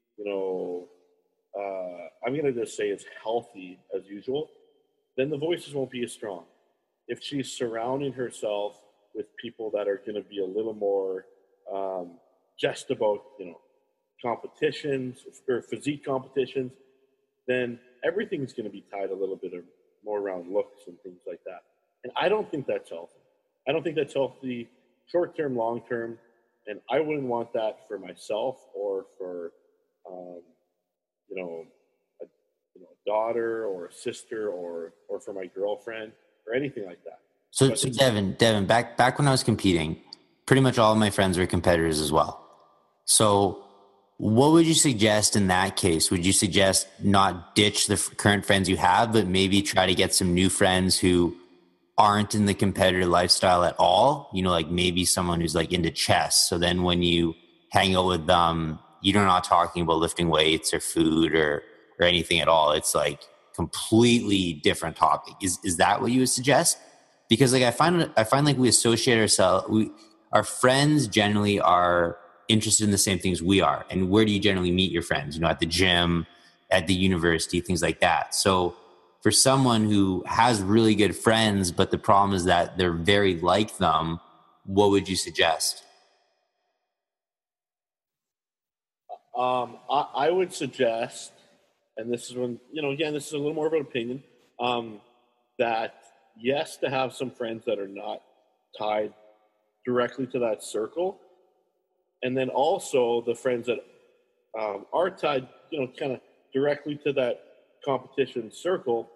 I'm going to just say it's healthy as usual, then the voices won't be as strong. If she's surrounding herself with people that are going to be a little more just about, competitions or physique competitions, then everything's going to be tied a little bit more around looks and things like that. And I don't think that's healthy. I don't think that's healthy short-term, long-term, and I wouldn't want that for myself or for, a daughter or a sister or for my girlfriend or anything like that. So Devin, back when I was competing, pretty much all of my friends were competitors as well. So what would you suggest in that case? Would you suggest not ditch the current friends you have, but maybe try to get some new friends who aren't in the competitive lifestyle at all? Like maybe someone who's like into chess. So then when you hang out with them, you're not talking about lifting weights or food or anything at all. It's like completely different topic. Is that what you would suggest? Because like I find like we associate ourselves. Our friends generally are interested in the same things we are. And where do you generally meet your friends? At the gym, at the university, things like that. So for someone who has really good friends, but the problem is that they're very like them, what would you suggest? I would suggest, and this is when, again, this is a little more of an opinion, that yes, to have some friends that are not tied directly to that circle. And then also the friends that are tied, kind of directly to that competition circle,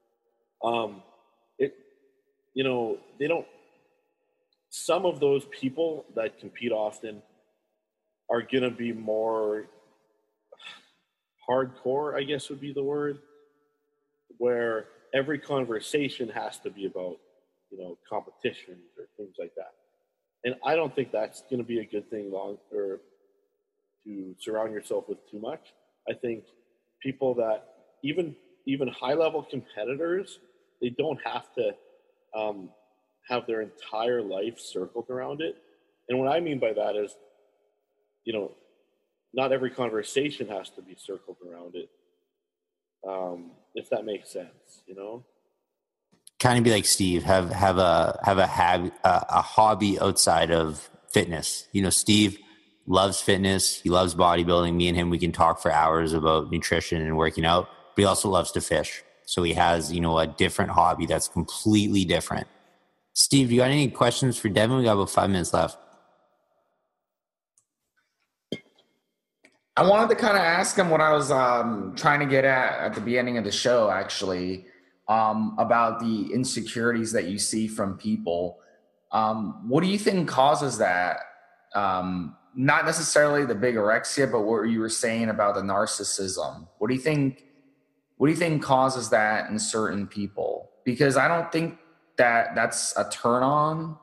they don't, some of those people that compete often are going to be more hardcore, I guess would be the word, where every conversation has to be about, competitions or things like that. And I don't think that's going to be a good thing or to surround yourself with too much. I think people that even high-level competitors, they don't have to have their entire life circled around it. And what I mean by that is, not every conversation has to be circled around it, if that makes sense, Kind of be like Steve, have a hobby outside of fitness. Steve loves fitness. He loves bodybuilding. Me and him, we can talk for hours about nutrition and working out, but he also loves to fish. So he has, a different hobby that's completely different. Steve, you got any questions for Devin? We got about 5 minutes left. I wanted to kind of ask him what I was trying to get at the beginning of the show, actually, about the insecurities that you see from people. What do you think causes that? Not necessarily the bigorexia, but what you were saying about the narcissism. What do you think? What do you think causes that in certain people? Because I don't think that that's a turn on.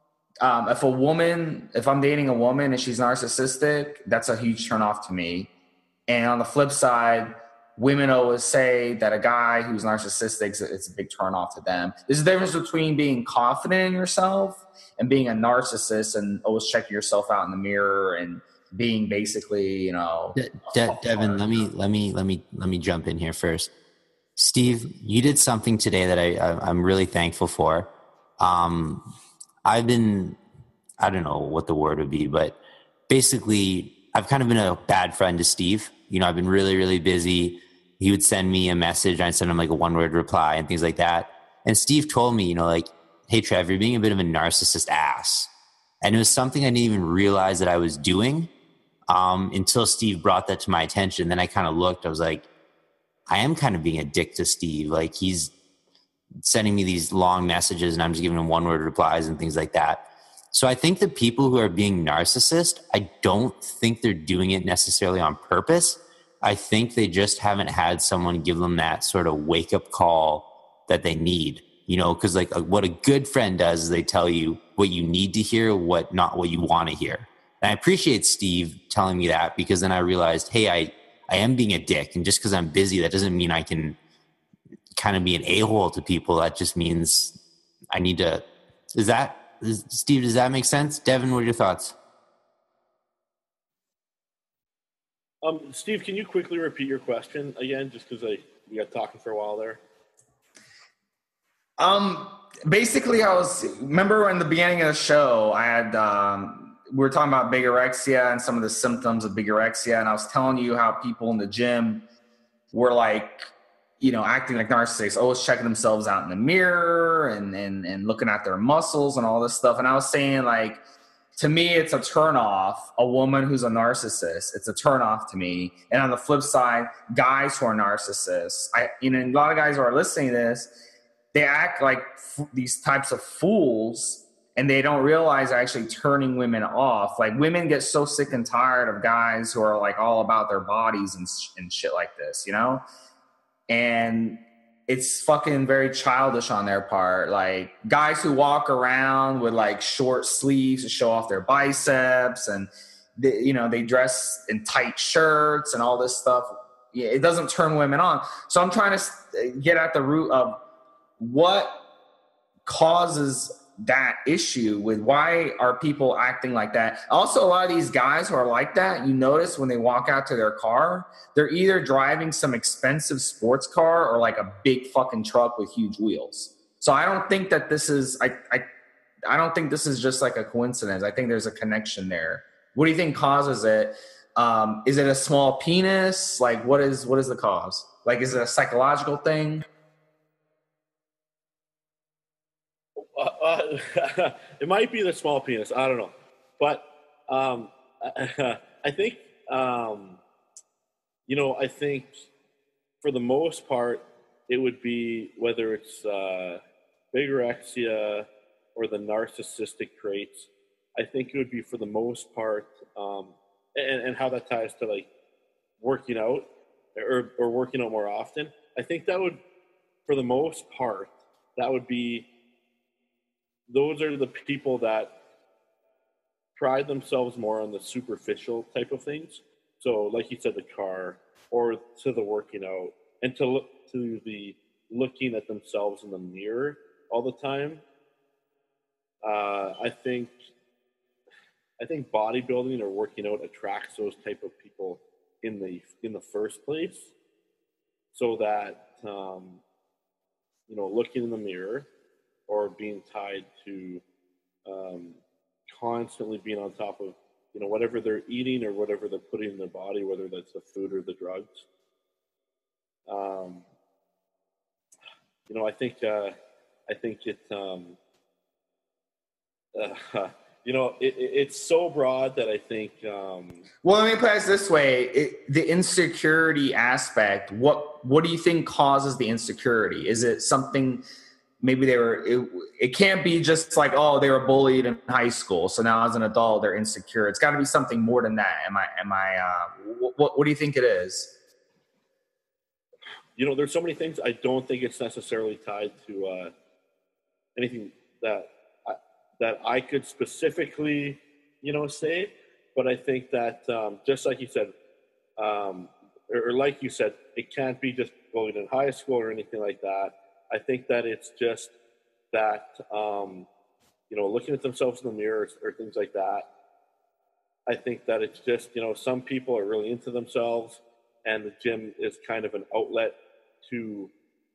If I'm dating a woman and she's narcissistic, that's a huge turn off to me. And on the flip side, women always say that a guy who's narcissistic, it's a big turn off to them. There's a difference between being confident in yourself and being a narcissist and always checking yourself out in the mirror and being basically, Devin, let me jump in here first. Steve, you did something today that I'm really thankful for. I don't know what the word would be, but basically I've kind of been a bad friend to Steve. I've been really, really busy. He would send me a message. I'd send him like a 1-word reply and things like that. And Steve told me, like, hey, Trev, you're being a bit of a narcissist ass. And it was something I didn't even realize that I was doing until Steve brought that to my attention. Then I kind of looked, I was like, I am kind of being a dick to Steve. Like, he's sending me these long messages and I'm just giving him 1-word replies and things like that. So I think the people who are being narcissist, I don't think they're doing it necessarily on purpose. I think they just haven't had someone give them that sort of wake up call that they need, because like what a good friend does is they tell you what you need to hear, not what you want to hear. And I appreciate Steve telling me that, because then I realized, hey, I am being a dick. And just because I'm busy, that doesn't mean I can kind of be an a-hole to people. That just means I need to. Steve, does that make sense? Devin, what are your thoughts? Steve, can you quickly repeat your question again, just because we got talking for a while there? Basically, remember in the beginning of the show, I had, we were talking about bigorexia and some of the symptoms of bigorexia. And I was telling you how people in the gym were like, acting like narcissists, always checking themselves out in the mirror and looking at their muscles and all this stuff. And I was saying, like, to me, it's a turnoff. A woman who's a narcissist, it's a turnoff to me. And on the flip side, guys who are narcissists, a lot of guys who are listening to this, they act like these types of fools, and they don't realize they're actually turning women off. Like, women get so sick and tired of guys who are like all about their bodies and shit like this, And it's fucking very childish on their part. Like, guys who walk around with like short sleeves to show off their biceps, and they dress in tight shirts and all this stuff. It doesn't turn women on. So I'm trying to get at the root of what causes that issue with why are people acting like that. Also, a lot of these guys who are like that, you notice when they walk out to their car, they're either driving some expensive sports car or like a big fucking truck with huge wheels. So I don't think that this is I don't think this is just like a coincidence. I think there's a connection there. What do you think causes it? Is it a small penis? Like, what is the cause? Like, is it a psychological thing? It might be the small penis. I don't know, but I think I think for the most part, it would be whether it's bigorexia or the narcissistic traits. I think it would be for the most part, and how that ties to like working out or working out more often. I think that would, for the most part, that would be. Those are the people that pride themselves more on the superficial type of things. So, like you said, the car, or to the working out, and to the looking at themselves in the mirror all the time. I think bodybuilding or working out attracts those type of people in the first place, so that looking in the mirror or being tied to constantly being on top of whatever they're eating or whatever they're putting in their body, whether that's the food or the drugs. I think it it's so broad that I think. Well, let me put it this way: the insecurity aspect. What do you think causes the insecurity? Is it something? Maybe it can't be just like, oh, they were bullied in high school, so now as an adult they're insecure. It's got to be something more than that. What do you think it is? There's so many things. I don't think it's necessarily tied to anything that I could specifically, say, but I think that just like you said, or like you said, it can't be just bullied in high school or anything like that. I think that it's just that, looking at themselves in the mirror or things like that. I think that it's just, some people are really into themselves, and the gym is kind of an outlet to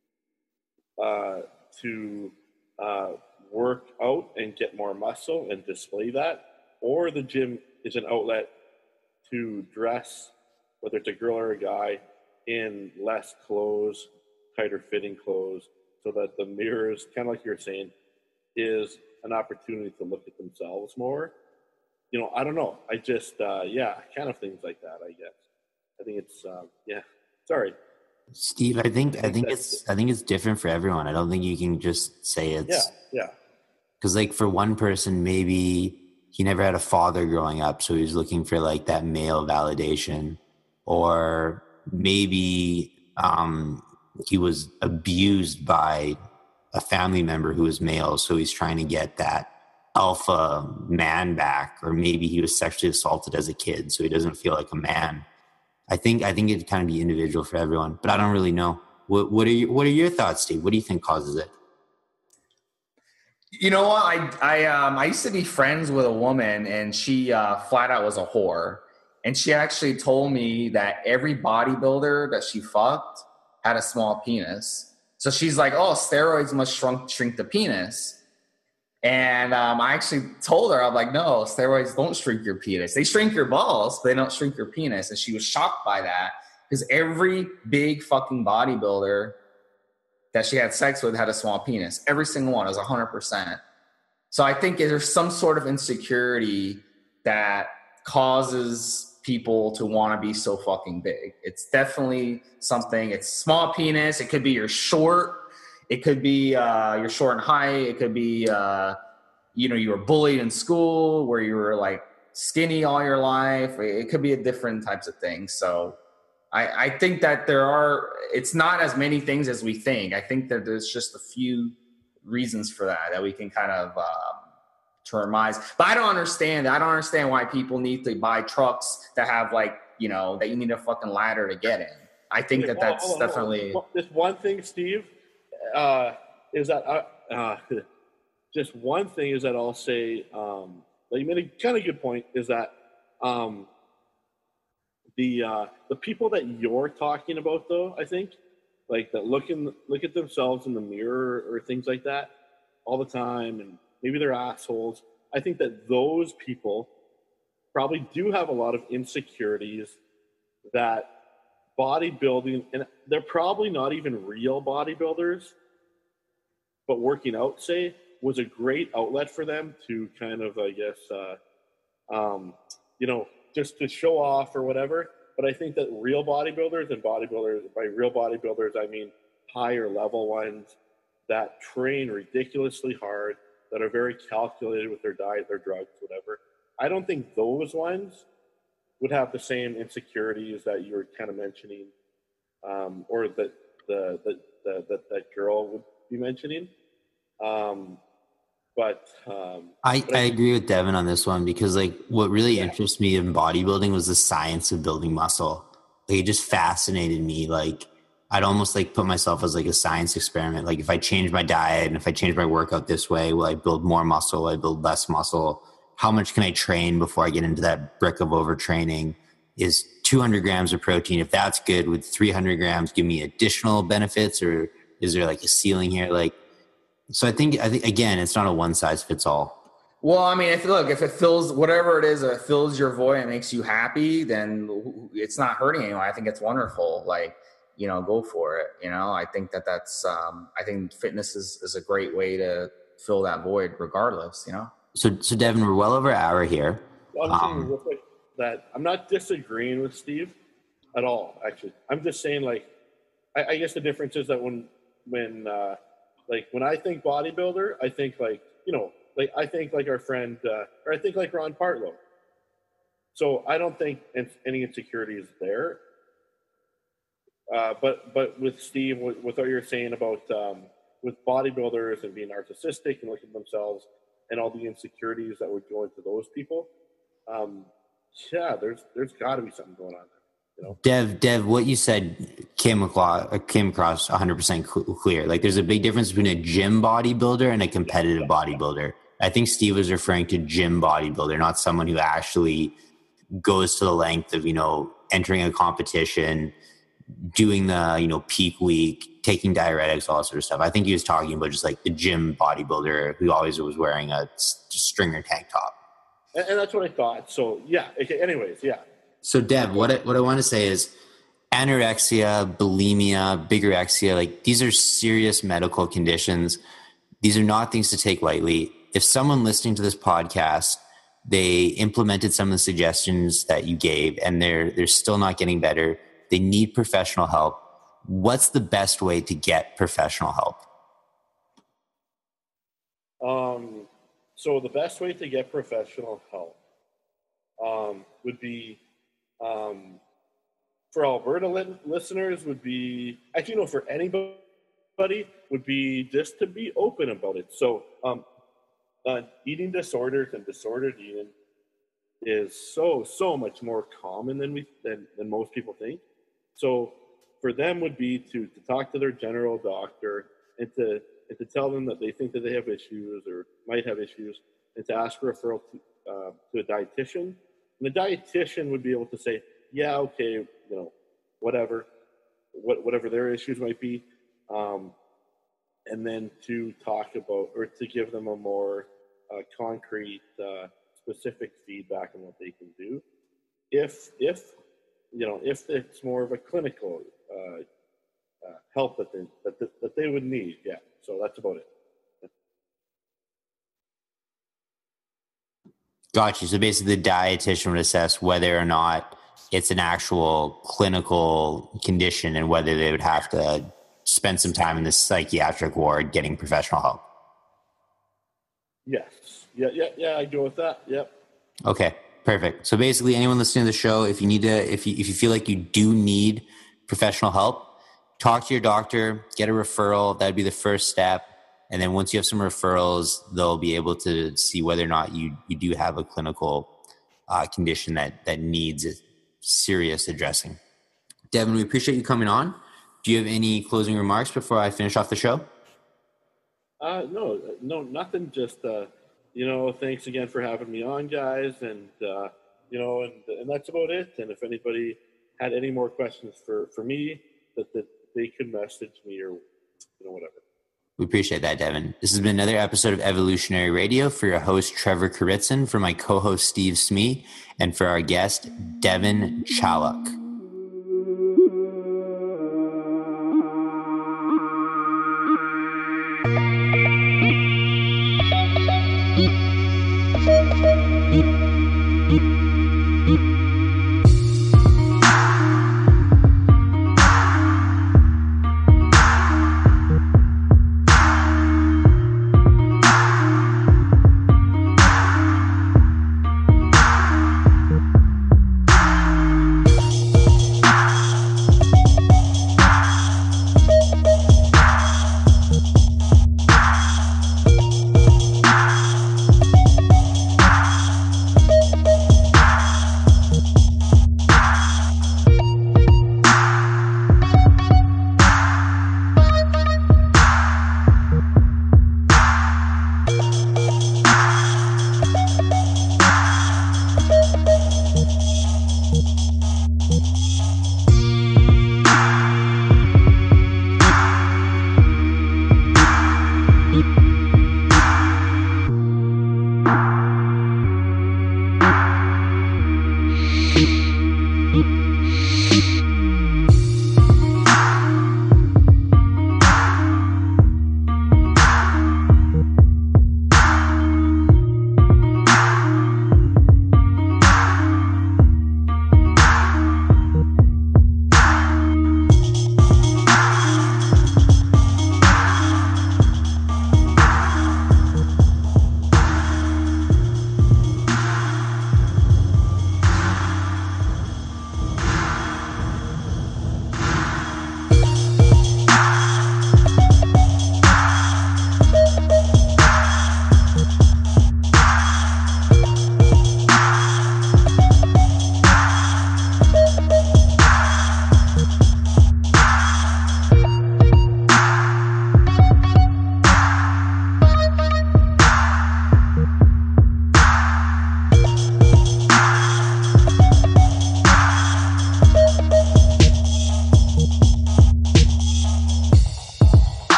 work out and get more muscle and display that, or the gym is an outlet to dress, whether it's a girl or a guy, in less clothes, tighter fitting clothes, so that the mirrors, kind of like you're saying, is an opportunity to look at themselves more. I don't know. I just, kind of things like that, I guess. I think it's, sorry. Steve, I think it's different for everyone. I don't think you can just say it's. Yeah. Because like for one person, maybe he never had a father growing up, so he's looking for like that male validation, or maybe he was abused by a family member who was male, so he's trying to get that alpha man back, or maybe he was sexually assaulted as a kid, so he doesn't feel like a man. I think it'd kind of be individual for everyone, but I don't really know. What are your thoughts, Steve? What do you think causes it? You know what? I used to be friends with a woman, and she flat out was a whore. And she actually told me that every bodybuilder that she fucked had a small penis. So she's like, oh, steroids must shrink the penis. And I actually told her, I'm like, no, steroids don't shrink your penis. They shrink your balls, but they don't shrink your penis. And she was shocked by that, because every big fucking bodybuilder that she had sex with had a small penis. Every single one. It was 100%. So I think there's some sort of insecurity that causes people to want to be so fucking big. It's definitely something. It's small penis. It could be you're short. It could be you're short and height. It could be, you were bullied in school where you were like skinny all your life. It could be different types of things. So I think that it's not as many things as we think. I think that there's just a few reasons for that we can kind of termize. But I don't understand why people need to buy trucks that have that you need a fucking ladder to get in. I think that's definitely... Just one thing, Steve, is that just one thing is that I'll say, you made a kind of good point, is that the people that you're talking about, though, I think, like that look at themselves in the mirror or things like that all the time, and maybe they're assholes. I think that those people probably do have a lot of insecurities that bodybuilding, and they're probably not even real bodybuilders, but working out, say, was a great outlet for them to kind of, I guess, just to show off or whatever. But I think that real bodybuilders, and bodybuilders, by real bodybuilders, I mean higher level ones that train ridiculously hard, that are very calculated with their diet, their drugs, whatever. I don't think those ones would have the same insecurities that you were kind of mentioning, or that that girl would be mentioning. I agree with Devin on this one, because what really interests me in bodybuilding was the science of building muscle. It just fascinated me. I'd almost put myself as a science experiment. If I change my diet and if I change my workout this way, will I build more muscle? Will I build less muscle? How much can I train before I get into that brick of overtraining? Is 200 grams of protein, if that's good, would 300 grams give me additional benefits, or is there a ceiling here? So I think again, it's not a one size fits all. Well, I mean, if it fills whatever it is, if it fills your void and makes you happy, then it's not hurting anyone. I think it's wonderful. Go for it. I think that's I think fitness is a great way to fill that void regardless, So Devin, we're well over an hour here. That I'm not disagreeing with Steve at all. Actually, I'm just saying, like, I guess the difference is that when I think bodybuilder, I think like, you know, like I think like our friend, or I think like Ron Partlow. So I don't think any insecurity is there. But with Steve, with what you're saying about with bodybuilders and being narcissistic and looking at themselves and all the insecurities that would go into those people, there's got to be something going on there. You know? Dev, what you said came across 100% clear. Like, there's a big difference between a gym bodybuilder and a competitive bodybuilder. I think Steve was referring to gym bodybuilder, not someone who actually goes to the length of, you know, entering a competition, doing the, you know, peak week, taking diuretics, all that sort of stuff. I think he was talking about just like the gym bodybuilder who always was wearing a stringer tank top. And that's what I thought. So yeah. Okay, anyways, yeah. So Dev, what I want to say is anorexia, bulimia, bigorexia, like these are serious medical conditions. These are not things to take lightly. If someone listening to this podcast, they implemented some of the suggestions that you gave and they're still not getting better, they need professional help. What's the best way to get professional help? So the best way to get professional help would be, for Alberta listeners, would be, actually, no, for anybody, would be just to be open about it. So eating disorders and disordered eating is so much more common than most people think. So for them would be to talk to their general doctor and to tell them that they think that they have issues or might have issues, and to ask for a referral to a dietitian. And the dietitian would be able to say, yeah, okay, you know, whatever their issues might be, and then to talk about, or to give them a more concrete, specific feedback on what they can do. If it's more of a clinical help that they would need, yeah. So that's about it. Gotcha. So basically the dietitian would assess whether or not it's an actual clinical condition and whether they would have to spend some time in the psychiatric ward getting professional help. Yes. Yeah, I go with that. Yep. Okay, perfect. So basically anyone listening to the show, if you feel like you do need professional help, talk to your doctor, get a referral. That'd be the first step. And then once you have some referrals, they'll be able to see whether or not you do have a clinical condition that needs serious addressing. Devin, we appreciate you coming on. Do you have any closing remarks before I finish off the show? No, nothing. Just, thanks again for having me on, guys. And, and that's about it. And if anybody had any more questions for me, that they could message me or, whatever. We appreciate that, Devin. This has been another episode of Evolutionary Radio for your host, Trevor Kuritzin, for my co-host, Steve Smee, and for our guest, Devin Chaluk.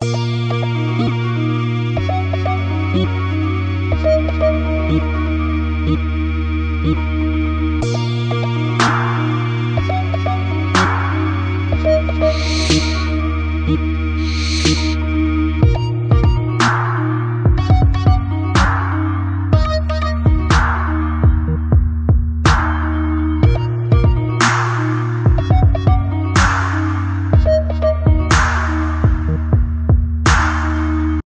you.